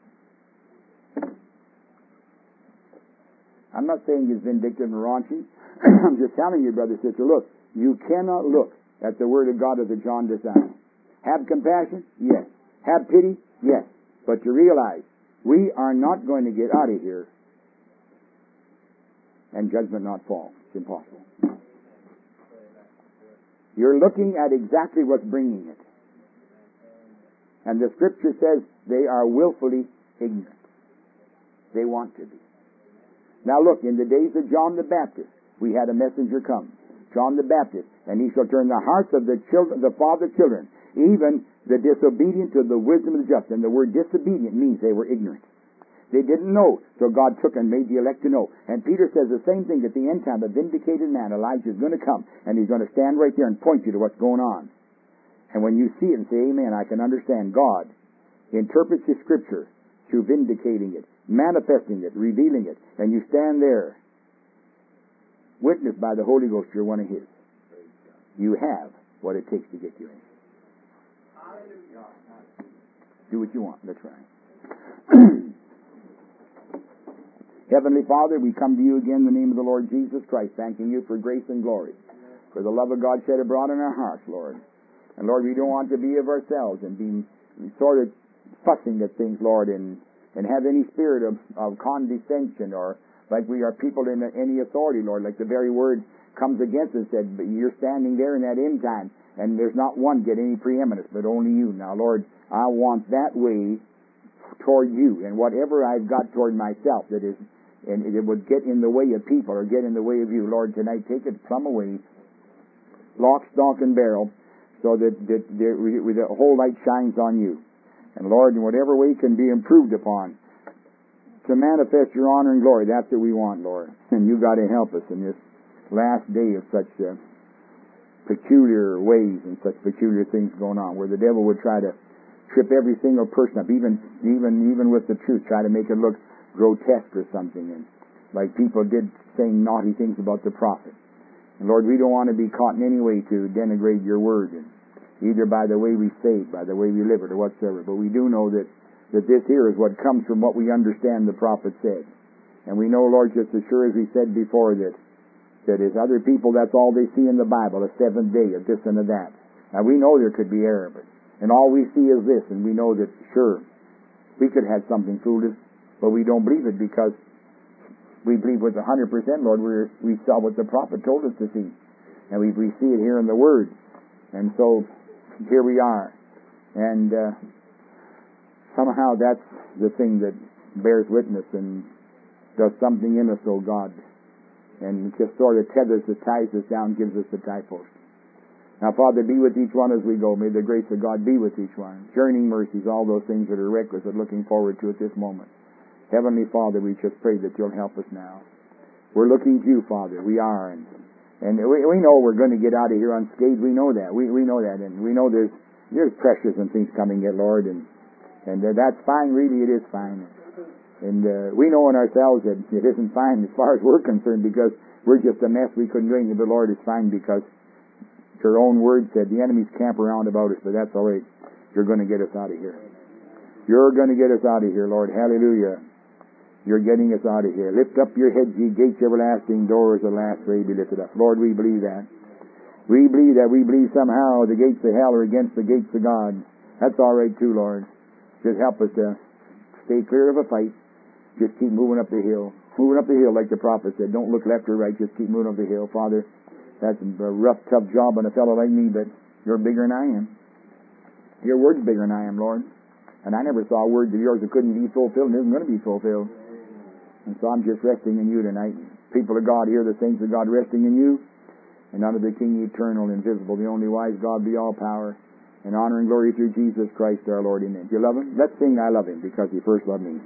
I'm not saying he's vindictive and raunchy. I'm just telling you, brother, sister, look, you cannot look at the Word of God as a jaundiced eye. Have compassion? Yes. Have pity? Yes. But you realize, we are not going to get out of here and judgment not fall. It's impossible. You're looking at exactly what's bringing it. And the Scripture says they are willfully ignorant. They want to be. Now look, in the days of John the Baptist, we had a messenger come, John the Baptist, and he shall turn the hearts of the children, the father's children, even the disobedient to the wisdom of the just. And the word disobedient means they were ignorant. They didn't know, so God took and made the elect to know. And Peter says the same thing at the end time. A vindicated man, Elijah, is going to come, and he's going to stand right there and point you to what's going on. And when you see it and say, amen, I can understand God interprets His Scripture through vindicating it, manifesting it, revealing it, and you stand there, witnessed by the Holy Ghost, you're one of His. You have what it takes to get you in. Do what you want. That's right. Heavenly Father, we come to you again in the name of the Lord Jesus Christ, thanking you for grace and glory, for the love of God shed abroad in our hearts, Lord. And Lord, we don't want to be of ourselves and be sort of fussing at things, Lord, and, and have any spirit of, of condescension or like we are people in any authority, Lord, like the very word comes against us, said, but you're standing there in that end time, and there's not one get any preeminence, but only you. Now, Lord, I want that way toward you, and whatever I've got toward myself that is, and it would get in the way of people or get in the way of you, Lord, tonight take it plumb away, lock, stock, and barrel, so that, that the, the whole light shines on you. And Lord, in whatever way can be improved upon, to manifest your honor and glory, that's what we want, Lord. And you got to help us in this last day of such uh, peculiar ways and such peculiar things going on, where the devil would try to trip every single person up, even even even with the truth, try to make it look grotesque or something, and like people did saying naughty things about the prophet. And Lord, we don't want to be caught in any way to denigrate your word, and either by the way we say it, by the way we live it, or whatsoever. But we do know that, that this here is what comes from what we understand the prophet said. And we know, Lord, just as sure as we said before, that that as other people, that's all they see in the Bible, a seventh day, of this and of that. Now, we know there could be error, but, and all we see is this, and we know that, sure, we could have something foolish, but we don't believe it because we believe with one hundred percent, Lord, we we saw what the prophet told us to see. And we, we see it here in the Word. And so, here we are. And uh, somehow that's the thing that bears witness and does something in us, oh God. And just sort of tethers us, ties us down, gives us the tie post. Now, Father, be with each one as we go. May the grace of God be with each one. Journeying mercies, all those things that are requisite, looking forward to at this moment. Heavenly Father, we just pray that you'll help us now. We're looking to you, Father. We are. And, and we, we know we're going to get out of here unscathed. We know that. We, we know that. And we know there's, there's pressures and things coming yet, Lord. And, and uh, that's fine. Really, it is fine. And uh, we know in ourselves that it isn't fine as far as we're concerned, because we're just a mess. We couldn't do anything. But Lord, it's fine because your own word said the enemies camp around about us, but that's all right. You're going to get us out of here. You're going to get us out of here, Lord. Hallelujah. You're getting us out of here. Lift up your heads, ye gates everlasting, doors the last way be lifted up. Lord, we believe that. We believe that. We believe somehow the gates of hell are against the gates of God. That's all right too, Lord. Just help us to stay clear of a fight. Just keep moving up the hill. Moving up the hill like the prophet said. Don't look left or right. Just keep moving up the hill. Father, that's a rough, tough job on a fellow like me, but you're bigger than I am. Your word's bigger than I am, Lord. And I never saw a word of yours that couldn't be fulfilled and isn't going to be fulfilled. And so I'm just resting in you tonight. People of God here, the saints of God, resting in you, and under the King eternal, invisible, the only wise God, be all power, and honor and glory through Jesus Christ our Lord. Amen. Do you love Him? Let's sing I love Him, because He first loved me.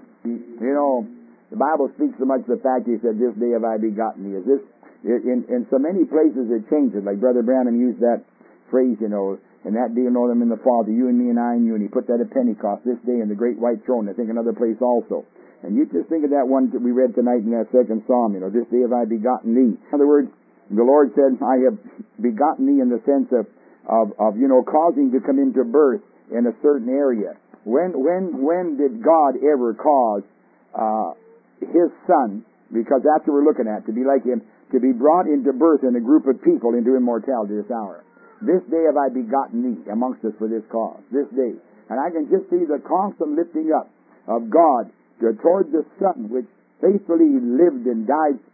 You know, the Bible speaks so much of the fact He said, this day have I begotten thee. Is this, in, in so many places it changes. Like Brother Branham used that phrase, you know, and that day you know them in the Father, you and me and I and you, and he put that at Pentecost, this day in the great white throne. I think another place also. And you just think of that one that we read tonight in that second psalm, you know, this day have I begotten thee. In other words, the Lord said, I have begotten thee in the sense of, of, of you know, causing to come into birth in a certain area. When, when, when did God ever cause uh, His Son, because that's what we're looking at, to be like Him, to be brought into birth in a group of people into immortality this hour? This day have I begotten thee amongst us for this cause, this day. And I can just see the constant lifting up of God toward the Son, which faithfully lived and died